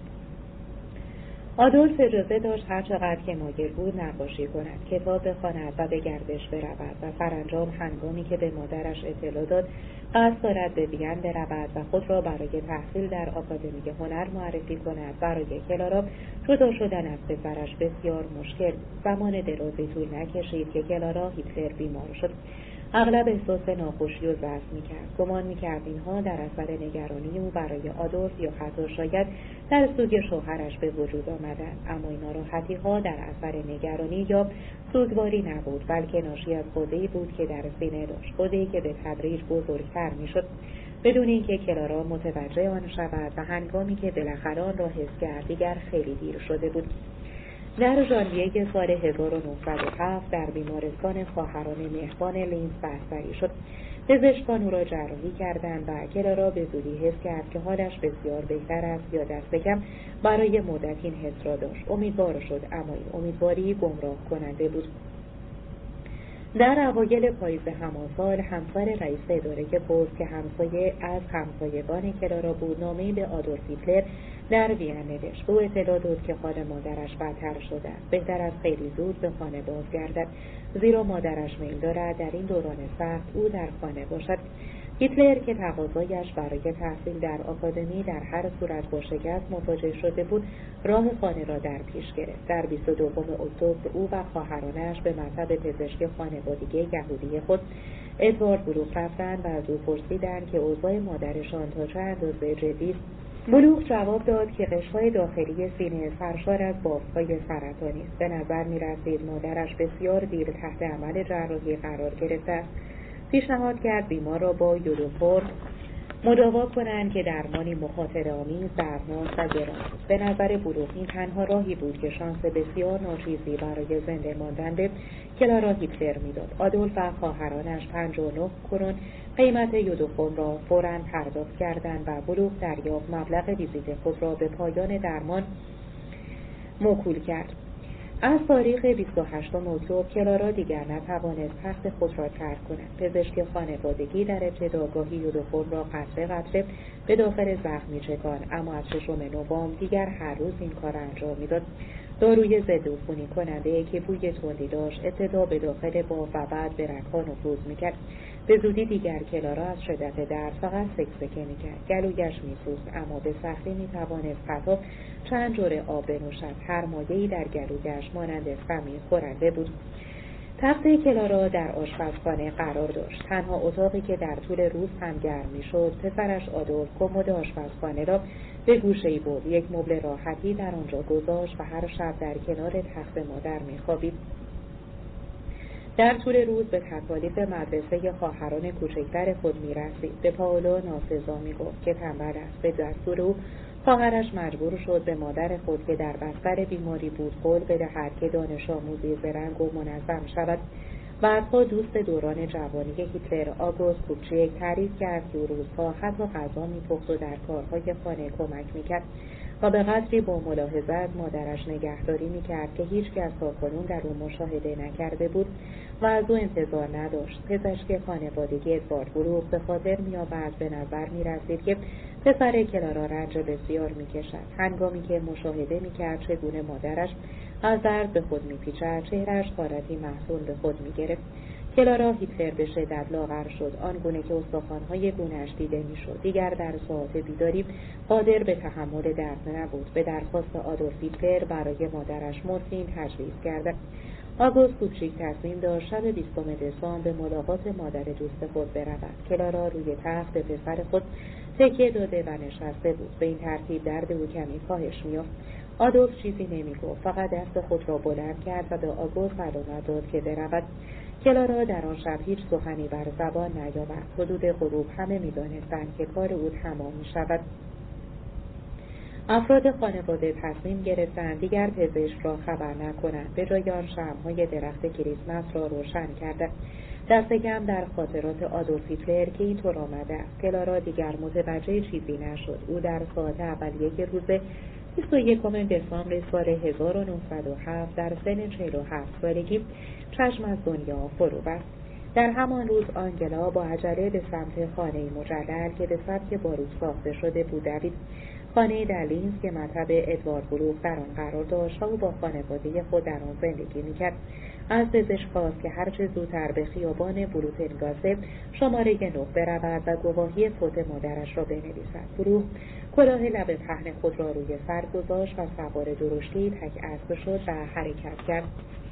[SPEAKER 1] آدولف اجازه داشت هر چقدر که مایل بود نقاشی کند، کتاب بخواند و به گردش برود و سرانجام هنگامی که به مادرش اطلاع داد قصد دارد به وین برود و خود را برای تحصیل در آکادمی هنر معرفی کند، برای کلارا جدا شدن از پسرش بسیار مشکل بود. زمان درازی طول نکشید که کلارا هیتلر بیمار شد. اغلب احساس ناخوشی و ضعف می‌کرد. گمان می‌کرد اینها در اثر نگرانی او برای آدولف یا حتی شاید در سوگ شوهرش به وجود آمدند، اما این ناراحتی‌ها در اثر نگرانی یا سوگواری نبود، بلکه ناشی از غده‌ای بود که در سینه داشت، غده‌ای که به تدریج بزرگتر می‌شد بدون اینکه کلارا متوجه آن شود و هنگامی که بالاخره آن را حس کرد دیگر خیلی دیر شده بود. در ژانویه سال 1907 در بیمارستان خواهران مهربان لینز بستری شد. پزشکان او را جراحی کردند و کلارا به زودی حس کرد که حالش بسیار بهتر است یا دست کم برای مدت این حس را داشت. امیدوار شد، اما این امیدواری گمراه کننده بود. در اوایل پاییز همان سال همسر رئیس اداره پست که همسایه از همسایگان کلارا بود نامه‌ای به آدولف هیتلر در وین نوشت. او اطلاع داد که حال مادرش بدتر شده است. بهتر است خیلی زود به خانه بازگردد، زیرا مادرش میل دارد در این دوران سخت او در خانه باشد. هیتلر که تقاضایش برای تحصیل در آکادمی در هر صورت با شکست مواجه شده بود، راه خانه را در پیش گرفت. در 22 اکتبر او و خواهرانش به مطب پزشک خانوادگی یهودی خود ادوارد بلوغ رفتند و از او پرسیدند که اوضاع مادرشان تا چه اندازه جدی است. بلوغ جواب داد که قشرهای داخلی سینه سرشار از بافت‌های سرطانی است. به نظر می‌رسید مادرش بسیار دیر تحت عمل جراحی قرار گرفته است. پیشنهاد کرد بیمار را با یودوفورم مداوا کنند که درمانی مخاطره‌آمیز، دردناک و گران است. به نظر بلوغ این تنها راهی بود که شانس بسیار ناچیزی برای زنده ماندن به کلارا هیتلر میداد. آدولف و خواهرانش 59 کرون قیمت یودوفورم را فوراً پرداخت کردند و بلوغ دریافت مبلغ ویزیت خود را به پایان درمان موکول کرد. از تاریخ 28 اکتبر کلارا دیگر نتوانست تخت خود را ترک کند. پزشک خانوادگی در ابتدا گاهی یودوفورم را قطره قطره به داخل زخم می‌چکاند، اما از 6 نوامبر دیگر هر روز این کار انجام می‌داد. داروی ضد عفونی کننده که بوی تندی داشت ابتدا به داخل باف و بعد به رگ‌ها نفوذ می‌کرد. به زودی دیگر کلارا از شدت درد فقط سکسکه می‌کرد. گلویش می‌سوخت، اما به سختی می‌توانست حتی چند جرعه آب بنوشد. هر مایه‌ای در گلویش مانند خمیر خورنده بود. تخت کلارا در آشپزخانه قرار داشت. تنها اتاقی که در طول روز هم گرم می‌شد. پسرش آدولف کمد آشپزخانه را به گوشه‌ای برد. یک مبل راحتی در آنجا گذاشت و هر شب در کنار تخت مادر می‌خوابید. در طول روز به تکالیف مدرسه خواهران کوچکتر خود می‌رسید. به پائولو ناسزا می‌گفت که تنبل است. به دستور او خواهرش مجبور شد به مادر خود که در بستر بیماری بود قول بدهد که دانش آموزی زرنگ و منظم شود. بعدها دوست دوران جوانی هیتلر آگوست کوپچیک تعریف کرد که روزها حتی غذا می‌پخت و در کارهای خانه کمک می‌کرد و به قدری با ملاحظت مادرش نگهداری می‌کرد که هیچ کس تاکنون در او مشاهده نکرده بود و از او انتظار نداشت. پزشک خانوادگی ادوارد بلوغ به خاطر می‌آورد به نظر می‌رسید که پسر کلارا رنج بسیار می‌کشد. هنگامی که مشاهده می‌کرد چگونه مادرش از درد به خود می‌پیچد، چهره‌اش حالتی محزون به خود می‌گرفت. کلارا هیتلر به شدت لاغر شد، آنگونه که استخوان‌های گونه‌اش دیده می‌شد. دیگر در ساعات بیداری قادر به تحمل درد نبود. به درخواست آدولف هیتلر برای مادرش مورفین تجویز کرد. آگوست کوچیک تصمیم داشت شب 20 دسامبر به ملاقات مادر دوست خود برود. کلارا روی تخت به پسر خود تکیه داده و نشسته بود. به این ترتیب درد او کمی کاهش می‌یافت. آدولف چیزی نمی‌گفت، فقط دست خود را بلند کرد و به آگوست علامت داد که برود. کلارا در آن شب هیچ سخنی بر زبان نیاورد. حدود غروب همه می‌دانستند که کار او تمام می‌شود. افراد خانواده تصمیم گرفتند دیگر پزشک را خبر نکنند. به جای آن شمع‌های درخت کریسمس را روشن کردند. دست کم در خاطرات آدولف هیتلر که اینطور آمده است. کلارا دیگر متوجه چیزی نشد. او در ساعت اولیه روز 21 دسامبر سال 1907 در سن 47 سالگی چشم از دنیا فرو بست. در همان روز آنگلا با عجله به سمت خانه مجلل که به سبک باروک ساخته شده بود دوید. خانه در لینز که مطب ادوارد بلوغ در آن قرار داشت و او با خانواده خود در آن زندگی میکرد. از پزشک خواست که هرچه زودتر به خیابان بلوتنگاسه شماره 9 برود و گواهی فوت مادرش را بنویسد. بلوغ کلاه لب پهن خود را روی سر گذاشت و سوار درشتی تک اسب شد و حرکت کرد.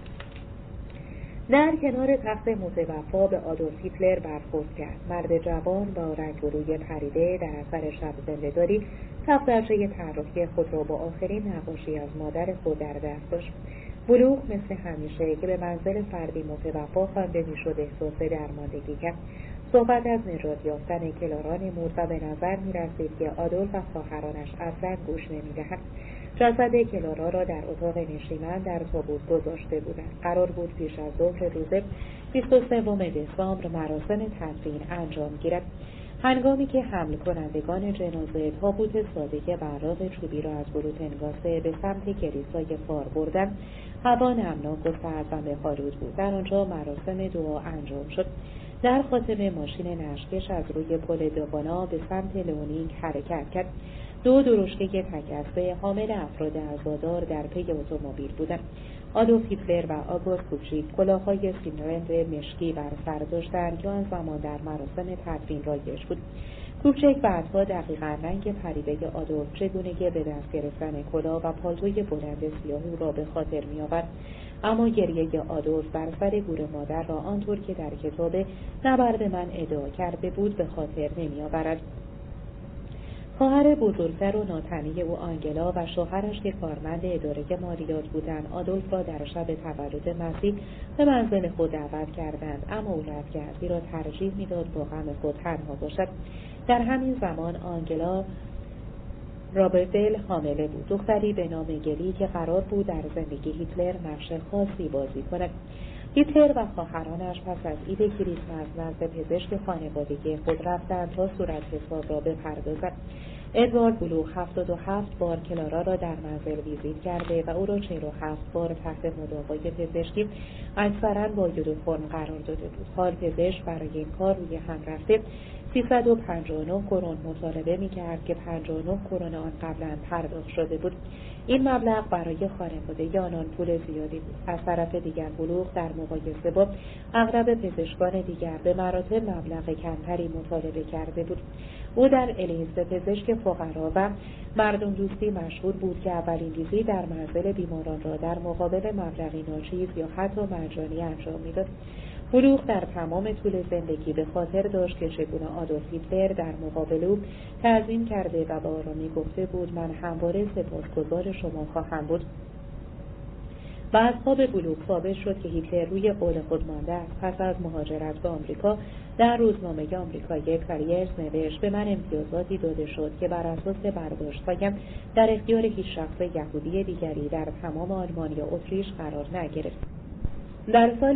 [SPEAKER 1] در کنار تخت متوفا به آدولف هیتلر برخورد کرد. مرد جوان با رنگ و روی پریده در اثر شب زنده‌داری دفترچه طراحی خود را با آخرین نقاشی از مادر خود در دست داشت. بلوغ مثل همیشه که به منزل فردی متوفا خوانده میشد احساس درماندگی کرد. صحبت از نجات یافتن کلارا نمود و به نظر می رسید که آدولف و خواهرانش اصلا گوش نمی دهند. جسد کلارا را در اتاق نشیمن در تابوت گذاشته بودند. قرار بود پیش از ظهر روز 23 دسامبر مراسم تدفین انجام گیرد. هنگامی که حمل کنندگان جنازه تابوت ساده براق چوبی را از بروتنگاسه به سمت کلیسای فار بردند، هوا نمناک و سرد و مه‌آلود بود. در آنجا مراسم دعا انجام شد. در خاتمه ماشین نشکش از روی پل دوانا به سمت لونینگ حرکت کرد. دو درشکه تک‌اسبه حامل افراد عزادار در پی اتومبیل بودند. آدولف هیتلر و آگوست کوبچیک کلاه‌های سیمرند مشکی بر سر داشتند که آن زمان در مراسم تدفین رایج بود. کوبچیک بعدها دقیقاً رنگ پریده آدولف، چگونگی به دست گرفتن کلاه و پالتوی بلند سیاه او را به خاطر می‌آورد، اما گریه آدولف بر سر گور مادر را آنطور که در کتاب نبرد من ادعا کرده بود به خاطر نمی‌آورد. خواهر بزرگتر و ناتنی او آنگلا و شوهرش که کارمند اداره مالیات بودند، آدولف را در شب تولد مسیح به منزل خود دعوت کردند، اما او رد کرد، زیرا ترجیح می‌داد با غم خود تنها باشد. در همین زمان آنگلا رابردل حامله بود، دختری به نام گلی که قرار بود در زندگی هیتلر نقش خاصی بازی کند. هیتلر و خواهرانش پس از عید کریسمس نزد پزشک خانوادگی خود رفتند تا صورت حساب را بپردازد. ادوارد بلوغ 77 بار کلارا را در منزل ویزیت کرده و او را 47 بار تحت مداوای پزشکی اکثراً با یونیفرم قرار داده بود. حال پزشک برای این کار روی هم رفته 359 کرون مطالبه می‌کرد که 59 کرون آن قبلا پرداخت شده بود. این مبلغ برای خانواده آنان پول زیادی بود. از طرف دیگر بلوغ در مقایسه با اغلب پزشکان دیگر به مراتب مبلغ کمتری مطالبه کرده بود. او در الیز به پزشک فقرا و مردم دوستی مشهور بود که اولین ویزیت در منزل بیماران را در مقابل مبلغی ناچیز یا حتی مجانی انجام می‌داد. بلوغ در تمام طول زندگی به خاطر داشت که چگونه آدولف هیتلر در مقابل او تعظیم کرده و با آرامی گفته بود من همواره سپاسگزار شما خواهم بود. بعدها به بلوغ ثابت شد که هیتلر روی قول خود مانده است. پس از مهاجرت به آمریکا در روزنامه آمریکایی کاریرز نوشت به من امتیازاتی داده شد که بر اساس برداشت‌هایم در اختیار هیچ شخص یهودی دیگری در تمام آلمان یا اتریش قرار نگرفت. در سال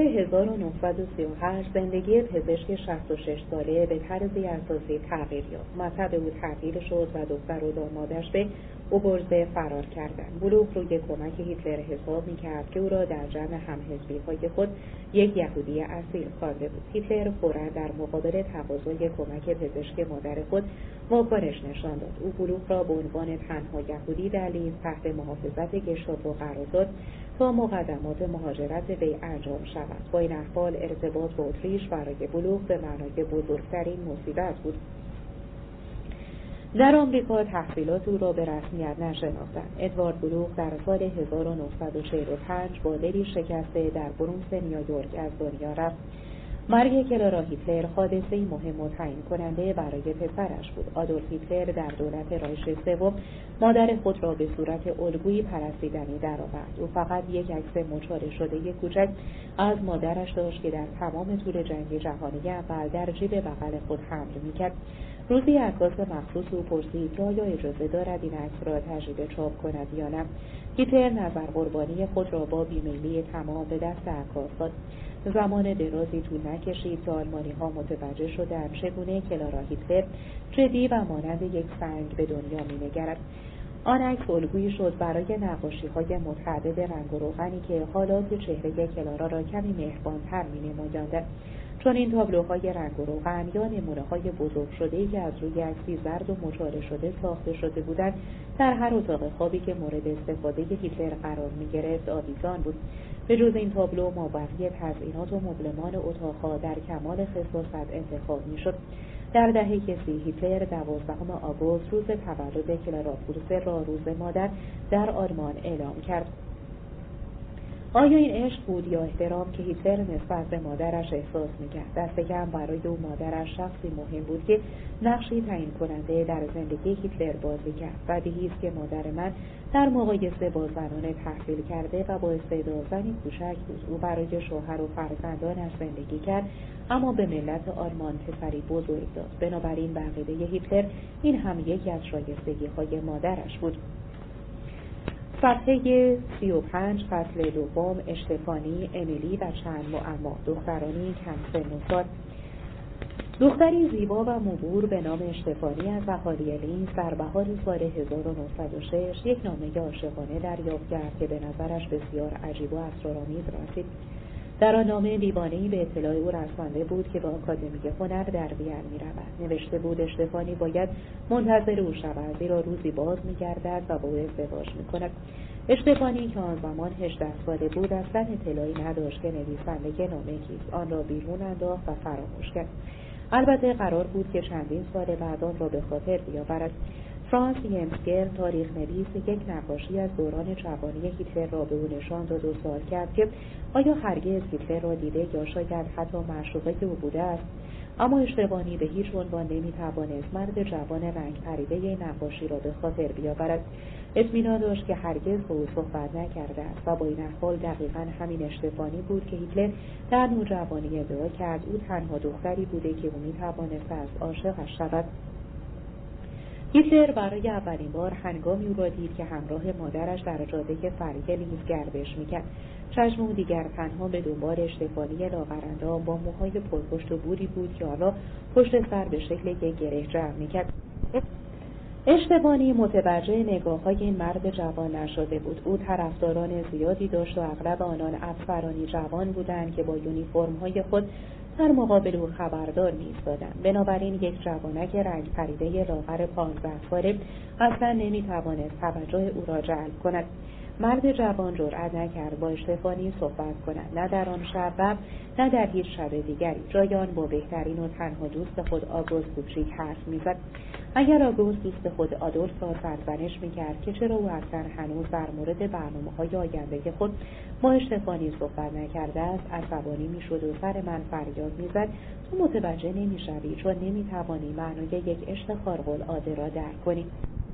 [SPEAKER 1] 1938 زندگی پزشک 66 ساله به طرزی اساسی تغییر یافت. مطب او تعطیل شد و دختر و دامادش به اوبرزه فرار کردند. بلوغ روی کمک هیتلر حساب می‌کرد که او را در جمع همحزبی‌های خود یک یهودی اصیل خوانده بود. هیتلر فوراً در مقابل تقاضای کمک پزشک مادر خود واکنش نشان داد. او بلوغ را به عنوان تنها یهودی در لیز تحت محافظت گشتاپو قرار داد تا مقدمات مهاجرت وی انجام شود. با این احوال ارتباط با اتریش برای بلوغ به معنای بزرگترین مصیبت بود. در آمریکا تحصیلات او را به رسمیت نشناختند. ادوارد بلوغ در سال 1945 با دلی شکسته در برونکس نیویورک از دنیا رفت. مرگ کلارا هیتلر حادثه‌ای مهم و تعیین کننده برای پسرش بود. آدولف هیتلر در دولت رایش سوم مادر خود را به صورت الگویی پرستیدنی درآورد. او فقط یک عکس مچاله شده کوچک از مادرش داشت که در تمام طول جنگ جهانی اول در جیب بغل خود حمل می‌کرد. روزی عکاس مخصوص او پرسید که آیا اجازه دارد این عکس را تجدید چاپ کند یا نه. هیتلر نظر قربانی خود را با بیمیلی تمام به دست عکاس داد. زمان درازی طول نکشید تا آلمانی‌ها متوجه شدند چگونه کلارا هیتلر جدی و مانند یک سنگ به دنیا می‌نگرد. آن عکس الگویی شد برای نقاشی‌های متعدد رنگ و روغنی که حالات چهره کلارا را کمی مهربان‌تر می‌نمایاند. چون این تابلوهای رنگ و روغن یا نمونه‌های بزرگ شده‌ای که از روی عکسی زرد و مچاله شده ساخته شده بودند، در هر اتاق خوابی که مورد استفاده هیتلر قرار می‌گرفت آویزان بود. به جز این تابلو مابقی تزئینات و مبلمان اتاق‌ها در کمال خصاصت انتخاب می‌شد. در دهه 30 هیتلر 12 آگوست روز تولد کلارا پورسر را روز مادر در آلمان اعلام کرد. آیا این عشق بود یا احترام که هیتلر نسبت به مادرش احساس می‌کرد؟ دست کم برای او مادرش شخصی مهم بود که نقشی تعیین کننده در زندگی هیتلر بازی کرد. بدیهی است که مادر من در مقایسه با زنان تحصیل کرده و با استعداد زنی کوچک بود. او برای شوهر و فرزندانش زندگی کرد، اما به ملت آلمان پسری بزرگ داد. بنابراین به عقیده هیتلر این هم یکی از شایستگی‌های مادرش بود. صفحه 35 فصل دوم اشتفانی، امیلی و چند معما، دخترانی کم سن و سال. دختری زیبا و مبور به نام اشتفانی از اهالی لینز در بهار سال 1906 یک نامه عاشقانه دریافت کرد که به نظرش بسیار عجیب و اسرارآمیز رسید. در آن نامه دیوانه‌ای به اطلاع او رسانده بود که به آکادمی هنر در وین می‌رود. نوشته بود اشتفانی باید منتظر او شود، زیرا روزی باز می‌گردد و با او ازدواج می‌کند. اشتفانی که آن زمان 18 ساله بود اصلا اطلاعی نداشت که نویسنده نامه کیست. آن را بیرون انداخت و فراموش کرد. البته قرار بود که چندین سال بعد آن را به خاطر بیاورد. فرانس یمسگر تاریخ نویس یک نقاشی از دوران جوانی هیتلر را به او نشان داد و سوال کرد که آیا هرگز هیتلر را دیده یا شاید حتی معشوقه او بوده است. اما اشتفانی به هیچ عنوان نمی‌توانست مرد جوان رنگ پریده نقاشی را به خاطر بیاورد. اطمینان داشت که هرگز با او صحبت نکرده است و با این احوال دقیقاً همین اشتفانی بود که هیتلر در نوجوانی ادعا کرد او تنها دختری بوده که او می‌توانست از عاشقش شود. هیتلر برای اولین بار هنگامی او را دید که همراه مادرش در جاده فرعی لینز گردش می‌کرد. چشم او دیگر تنها به دنبال اشتفانی لاغرندام با موهای پرپشت و بوری بود که حالا پشت سر به شکل یک گره جمع می‌کرد. اشتفانی متوجه نگاه‌های این مرد جوان نشده بود. او طرفداران زیادی داشت و اغلب آنان افسرانی جوان بودند که با یونیفرم‌های خود در مقابل او خبردار می‌ایستادند. بنابراین یک جوانک رنگ پریده لاغر 15 ساله اصلا نمی‌توانست توجه او را جلب کند. مرد جوان جرأت نکرد با اشتفانی صحبت کند، نه در آن شب و نه در هیچ شب دیگری. جای آن با بهترین و تنها دوست خود آگوست کوچیک حرف می‌زد. اگر آگوست دوست خود آدولف را سرزنش می‌کرد که چرا او اصلا هنوز در مورد برنامه‌های آینده خود با اشتفانی صحبت نکرده است، عصبانی می‌شد و سر من فریاد می‌زد تو متوجه نمی‌شوی چون نمی‌توانی معنای یک عشق خارق‌العاده را درک کنی.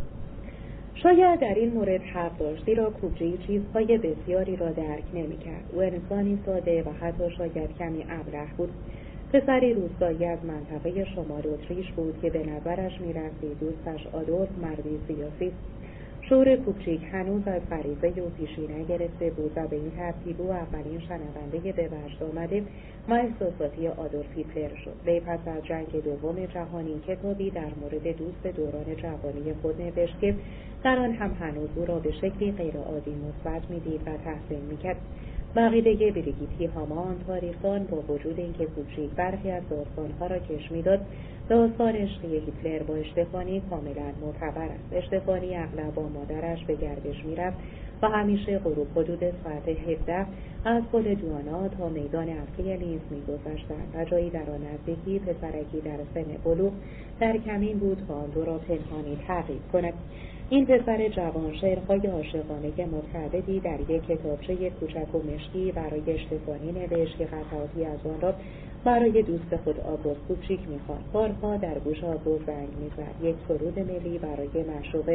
[SPEAKER 1] شاید در این مورد حق داشت، زیرا کوبچه چیزهای بسیاری را درک نمی‌کرد. او انسانی ساده و حتی شاید کمی ابله بود. پسری روستایی از منطقه شمال اتریش بود که به نظرش می‌رسید دوستش آدولف مردی سیاسی است. شعور کوچیک هنوز از غریزه او پیشی نگرفته بود و به این ترتیب او اولین شنونده به وجد آمده و احساساتی آدولف هیتلر شد. وی پس از جنگ دوم جهانی کتابی در مورد دوست دوران جوانی خود نوشت که در آن هم هنوز او را به شکلی غیرعادی مثبت می‌دید و تحسین می‌کرد. بقیده بریگیتی هامان تاریخدان با وجود اینکه کوچیک برخی از داستانها را کش می‌داد، داستان عشقی هیتلر با اشتفانی کاملا معتبر است. اشتفانی اغلب با مادرش به گردش می‌رفت و همیشه غروب حدود ساعت 17 از پل دوانا تا میدان اصلی لینز می‌گذشتند و جایی در آن نزدیکی پسرکی در سن بلوغ در کمین بود تا آن دو را پنهانی تعقیب کند. این پسر جوان شعرهای عاشقانه متعددی در یک کتابچه کوچک و مشکی برای اشتفانی نوشت که قطعاتی از آن را برای دوست خود آگوست کوچیک می‌خواند. بارها در گوش آگوست زنگ می‌زد، یک سرود ملی برای معشوقه.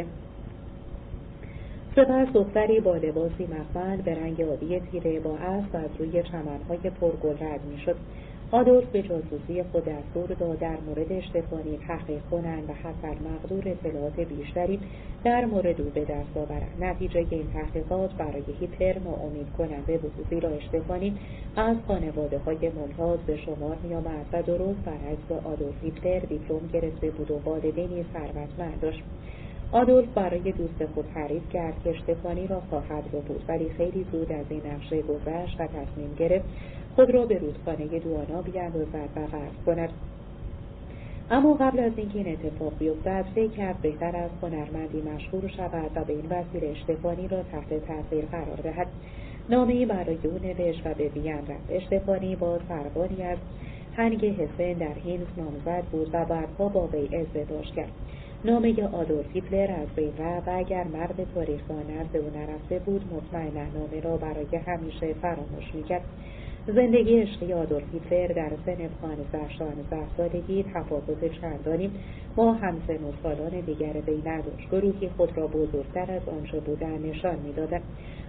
[SPEAKER 1] سپس دختری با لباسی مخمل به رنگ آبی تیره با اسب از روی چمن‌های پرگل رد می‌شد. آدولف به جاسوسی خود دستور داد در مورد اشتفانی تحقیق کنند و حتی مقدور اطلاعات بیشتری در مورد او به دست آورند. نتیجه این تحقیقات برای هیتلر ناامید کننده بود، زیرا اشتفانی از خانواده‌های ممتاز به شمار می‌آمد و درست برعکس آدولف هیتلر دیپلم گرفته بود و والدینی ثروتمند داشت. آدولف برای دوست خود تعریف کرد که اشتفانی را خواهد بود، ولی خیلی زود از این نقشه گذشت و تصمیم گرفت خود را به رودخانه دوانا بیاندازد و غرق کند. اما قبل از اینکه این اتفاق بیفتد فکر کرد بهتر از هنرمندی مشهور شود و به این وسیله اشتفانی را تحت تاثیر قرار دهد. نامه‌ای برای او نوشت و به وین رفت. اشتفانی با سربانی از هنگ هسن در هینز نامزد بود و بعدها با وی ازدواج کرد. نامه آدولف هیتلر از بین رفت و اگر مرد تاریخدان نزد او نرفته بود مطمئنا نامه را برای همیشه فراموش می‌کرد. زندگی عشقی آدولف هیتلر در سن 15-16 سالگی تفاوت چندانی با همسن و سالان دیگر وی نداشت. گروهی خود را بزرگتر از آنچه بودند نشان می‌دادند.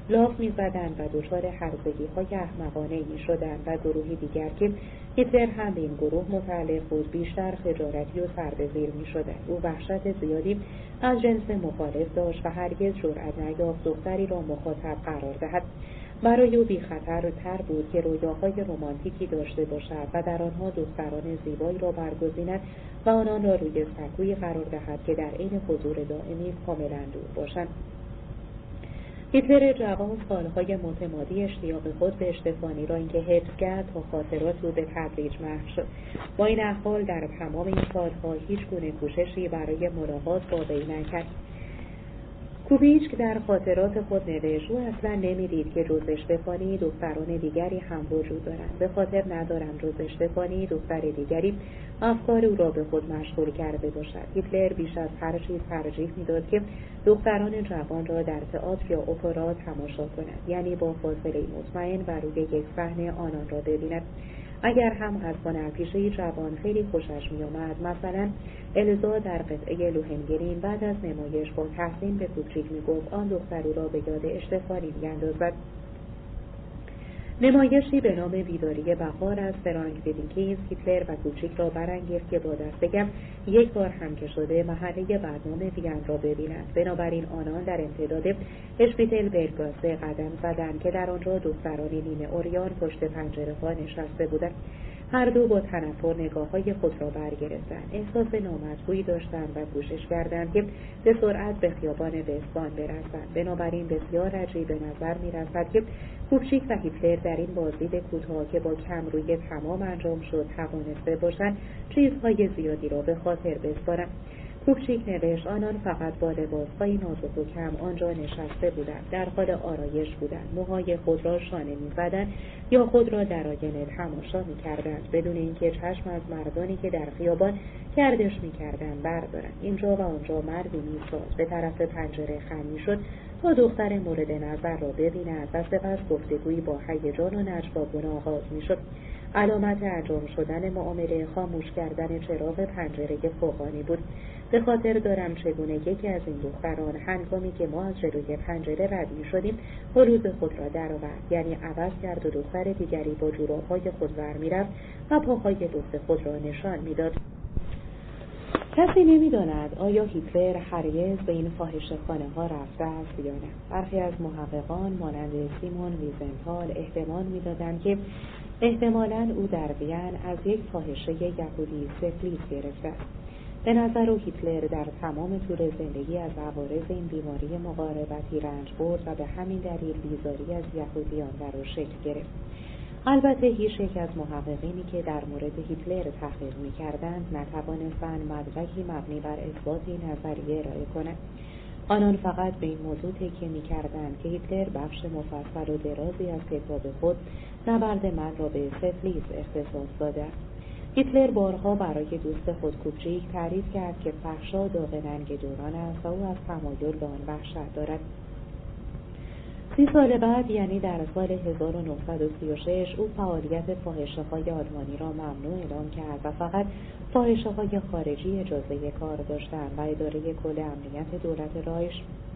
[SPEAKER 1] لاف می‌زدند و دچار هرزگی‌های احمقانه می‌شدند و گروهی دیگر که هیتلر هم به این گروه متعلق بود بیشتر خجالتی و سربزیر می‌شدند. او وحشت زیادی از جنس مخالف داشت و هرگز جرأت نیافت دختری را مخاطب قرار دهد. برای او بی‌خطرتر بود که رویاهای رمانتیکی داشته باشد و در آنها دختران زیبایی را برگزیند و آنان را روی سکویی قرار دهد که در عین حضور دائمی کاملا دور باشند. هیتلر جوان سالهای متمادی اشتیاق خود به اشتفانی را اینکه حفظ کرد تا خاطرات او به تدریج محو شد. با این احوال در تمام این سالها هیچ گونه کوششی برای ملاقات با وی نکرد. کوبیچک در خاطرات خود نوشت او اصلا نمی‌دید که جز اشتفانی دختران دیگری هم وجود دارند. به خاطر ندارم جز اشتفانی دختر دیگری افکار او را به خود مشغول کرده باشد. هیتلر بیش از هر چیز ترجیح می‌داد که دختران جوان را در تئاتر یا اپرا تماشا کند، یعنی با فاصله مطمئن و روی یک صحنه آنان را ببیند. اگر هم از هنرپیشه جوان خیلی خوشش می‌آمد، مثلا الزا در قطعه لوهنگرین بعد از نمایش با تحسین به کوبچیک می‌گفت آن دختر او را به یاد اشتفانی بیندازد. نمایشی به نام بیداری بهار از فرانک دیدیکینز هیتلر و کوبچیک را برانگیخت که با دست کم یک بار هم که شده محله برنامه وین را ببینند. بنابراین آنان در امتداد اشپیتلبرگگاسه قدم زدند که در آنجا دختران نیمه عریان پشت پنجره‌ها نشسته بودند. هر دو با تنفر نگاه‌های خود را برگرفتند. احساس نامطبوعی داشتند و کوشش کردند که به سرعت به خیابان وستفال برسند. بنابراین بسیار عجیب به نظر می‌رسد که کوبچیک و هیتلر در این بازدید کوتاه که با کمرویی تمام انجام شد توانسته باشند چیزهای زیادی را به خاطر بسپارند. کوبچیک نوشت آنان فقط با لباس‌های نازک و کم آنجا نشسته بودند، در حال آرایش بودند، موهای خود را شانه می‌زدند یا خود را در آینه تماشا می‌کردند بدون اینکه چشم از مردانی که در خیابان گردش می‌کردند بردارند. اینجا و آنجا مردی می‌ایستاد به طرف پنجره خم می‌شد تا دختر مورد نظر را ببیند و سپس گفتگویی با هیجان و نجواگونه آغاز می‌شد. علامت انجام شدن معامله خاموش کردن چراغ پنجره فوقانی بود. به خاطر دارم چگونه یکی از این دختران هنگامی که ما از جلوی پنجره رد می‌شدیم بلوز خود را درآورد، یعنی عوض کرد و دختر دیگری با جوراب‌های خود ور می‌رفت و پاهای لخت خود را نشان می‌داد. کسی نمی‌داند آیا هیتلر هرگز به این فاحشه‌خانه‌ها رفته است یا نه. برخی از محققان مانند سیمون ویزنتال احتمال می‌دادند که احتمالاً او در وین از یک فاحشه یهودی سفلیس گرفته است. به نظر او هیتلر در تمام طول زندگی از عوارض این بیماری مقاربتی رنج برد و به همین دلیل بیزاری از یهودیان در او شکل گرفت. البته هیچ یک از محققینی که در مورد هیتلر تحقیق می‌کردند نتوانستند مدرکی مبنی بر اثبات این نظریه ارائه کنند. آنان فقط به این موضوع تکیه می‌کردند که هیتلر بخش مفصل و درازی از کتاب خود نبرد من را به سفلیس اختصاص داده است. هیتلر بارها برای دوست خود کوبچیک تعریف کرد که فحشا داغ ننگ دوران است و او از تمایل به آن وحشت دارد. 30 سال بعد، یعنی در سال 1936 او فعالیت فاحشه‌های آلمانی را ممنوع اعلام کرد و فقط فاحشه‌های خارجی اجازه کار داشتند و اداره کل امنیت دولت رایش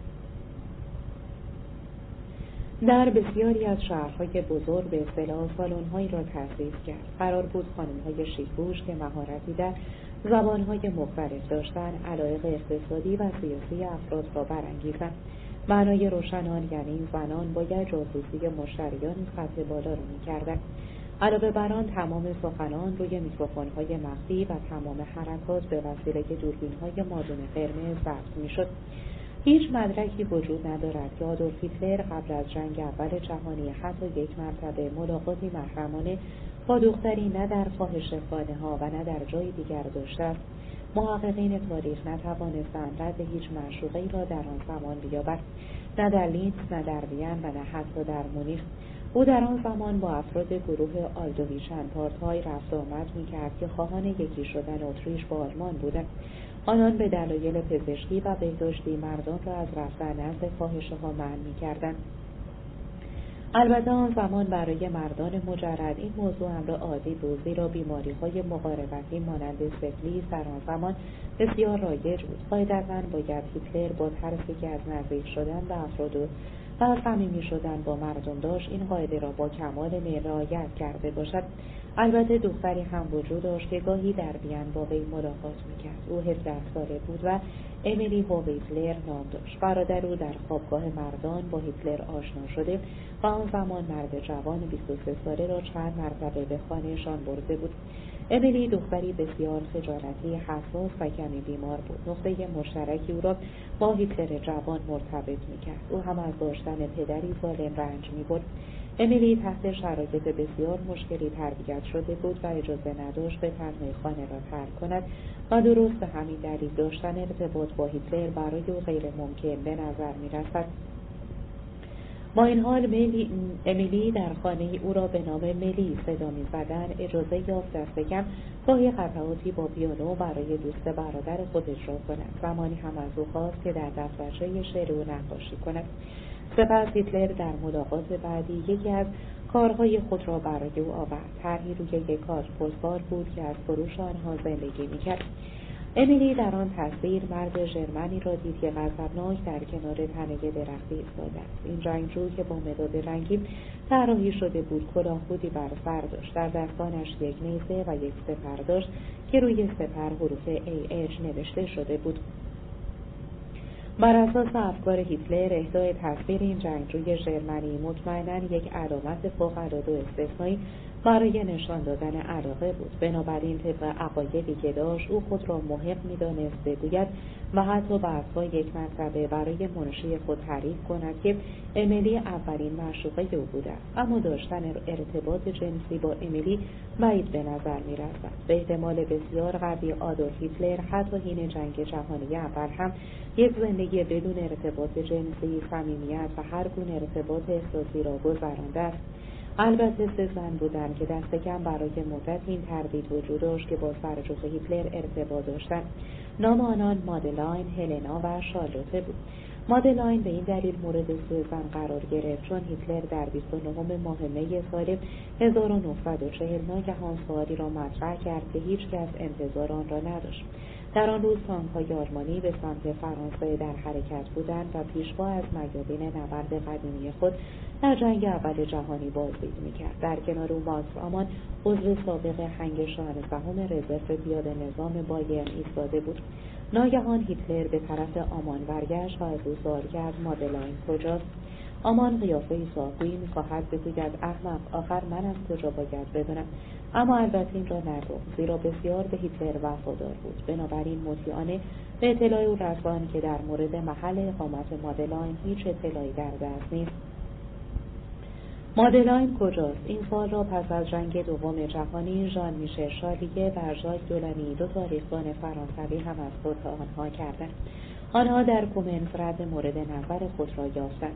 [SPEAKER 1] در بسیاری از شهرهای بزرگ به اصطلاح سالن‌هایی را تأسیس کرد. قرار بود خانم‌های شیک‌پوش که مهارتی در زبان‌های مختلف داشتند علایق اقتصادی و سیاسی افراد را برانگیزند. معنای روشن آن یعنی زنان باید جاسوسی مشتریان سطح بالا را می‌کردند. علاوه بر آن تمام سخنان روی میکروفون‌های مخفی و تمام حرکات به وسیله دوربین‌های مادون قرمز ضبط می‌شد. هیچ مدرکی وجود ندارد که آدولف هیتلر قبل از جنگ اول جهانی حتی یک مرتبه ملاقاتی محرمانه با دختری نه در فاحشه‌خانه‌ها و نه در جای دیگر داشته است. محققین تاریخ نتوانستند رد هیچ معشوقه‌ای را در آن زمان بیابند، نه در لینز، نه در وین و نه حتی در مونیخ. او در آن زمان با افراد گروه آلدویچن پارتای رفت آمد می‌کرد که خواهان یکی شدن اتریش با آلمان بودند. آنان به دلایل پزشکی و بهداشتی مردان را از رفتن نزد فاحشه‌ها منع می‌کردند. البته آن زمان برای مردان مجرد این موضوع امر عادی بود، زیرا بیماری‌های مقاربتی مانند سفلیس در آن زمان بسیار رایج بود. قاعدتاً باید هیتلر با ترسی که از نزدیک شدن به افراد و صمیمی شدن با مردم داشت، این قاعده را با کمال میل رعایت کرده باشد. البته دختری هم وجود داشت که گاهی در وین با وی ملاقات میکرد. او 17 ساله بود و امیلی هویتلر نام داشت. برادر او در خوابگاه مردان با هیتلر آشنا شده و آن زمان مرد جوان 23 ساله را چند مرتبه به خانهشان برده بود. امیلی دختری بسیار خجالتی، حساس و کمی بیمار بود. نقطه مشترکی او را با هیتلر جوان مرتبط میکرد. او هم از داشتن پدری ظالم رنج میبرد. امیلی تحت شرایط بسیار مشکلی تربیت شده بود و اجازه نداشت به تنهایی خانه را ترک کند و درست به همین دلیل داشتن ارتباط با هیتلر برای او غیر ممکن به نظر می‌رسد. با این حال امیلی در خانه او را به نام ملی صدا می‌زدن اجازه یافت دست کم گاهی قطعاتی با پیانو برای دوست برادر خود اجرا کند. زمانی هم از او خواست که در دفترچه شعر او نقاشی کند. سپس هیتلر در ملاقات بعدی یکی از کارهای خود را برای او آورد. طرحی روی یک کارت پستال بود که از فروش آنها زندگی می‌کرد. امیلی در آن تصویر مرد ژرمنی را دید که غضبناک در کنار تنه درختی ایستاده است. این جنگجو که با مداد رنگی طراحی شده بود کلاه خودی بر سر داشت. در دستانش یک نیزه و یک سپر داشت که روی سپر حروف AH نوشته شده بود. بر اساس افکار هیتلر اهدای تصویر این جنگجوی ژرمنی مطمئناً یک علامت فوق‌العاده و استثنایی برای نشان دادن علاقه بود. بنابراین طبق عقایدی که داشت او خود را محق می‌دانست بگوید و حتی بعدها یک مرتبه برای منشی خود تعریف کند که امیلی اولین معشوقه او بوده، اما داشتن ارتباط جنسی با امیلی بعید به نظر می‌رسد. به احتمال بسیار قوی آدولف هیتلر حتی حین جنگ جهانی اول هم یک زندگی بدون ارتباط جنسی، صمیمیت و هر گونه ارتباط احساسی را گذرانده است. البته 3 زن بودند که دست کم برای مدت این تردید وجود داشت که با سرجوخ هیتلر ارتباط داشتند. نام آنان مادلاین، هلنا و شارلوته بود. مادلاین به این دلیل مورد سوء ظن قرار گرفت چون هیتلر در 29 ماه می سال 1940 ناگهان سوالی را مطرح کرد که هیچ کس انتظار آن را نداشت. در آن روز تانک‌های آلمانی به سمت فرانسه در حرکت بودند و پیشوا از میادین نبرد قدیمی خود در جنگ اول جهانی بازدید می‌کرد. در کنار او ماکس آمان عضو سابق هنگ 16 رزرو پیاده نظام بایرن ایستاده بود. ناگهان هیتلر به طرف آمان برگشت و از او سوال کرد مادلاین کجاست؟ آمان قیافه‌ای صافی می‌خواهد بگوید احمق، آخر من از کجا باید بدونم؟ اما البته این را نگفت، زیرا بسیار به هیتلر وفادار بود. بنابراین مطیعانه به اطلاع او رساند که در مورد محل اقامت مادلاین هیچ اطلاعی در دست نیست. مادلاین کجاست؟ این سوال را پس از جنگ دوم جهانی ژان میشل شارلیه و ژاک دولانی 2 تاریخ‌دان فرانسوی هم از خود آنها کردند. آنها در کومنس رد مورد نظر خود را یافتند.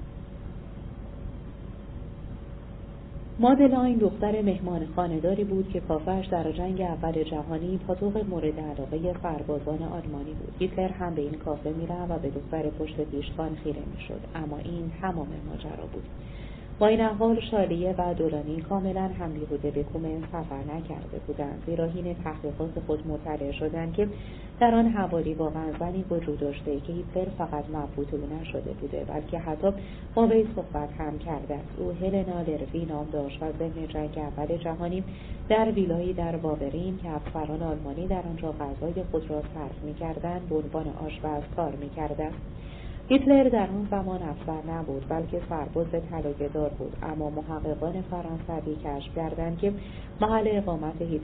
[SPEAKER 1] مادلاین دختر مهمان خانه‌داری بود که کافه‌اش در جنگ اول جهانی پاتوق مورد علاقه سربازان آلمانی بود. هیتلر هم به این کافه می‌رفت و به دختر پشت پیشخوان خیره می‌شد، اما این تمام ماجرا بود. با این احوال شارلیه و دولانی کاملا هم بیهوده به کومنس سفر نکرده بودند، زیرا حین تحقیقات خود مطلع شدند که در آن حوالی واقعا زنی وجود داشته که هیتلر فقط مبهوت او نشده بوده بلکه حتی با وی صحبت هم کرده است. او هلنا لروی نام داشت و ضمن جنگ اول جهانی در ویلایی در باورین که افسران آلمانی در آنجا غذای خود را صرف می‌کردند به عنوان آشپز کار می‌کرد. هیتلر در آن زمان افسر نبود بلکه سرباز طلایه‌دار بود، اما محققان فرانسوی کشف کردند که محل اقامت هیتلر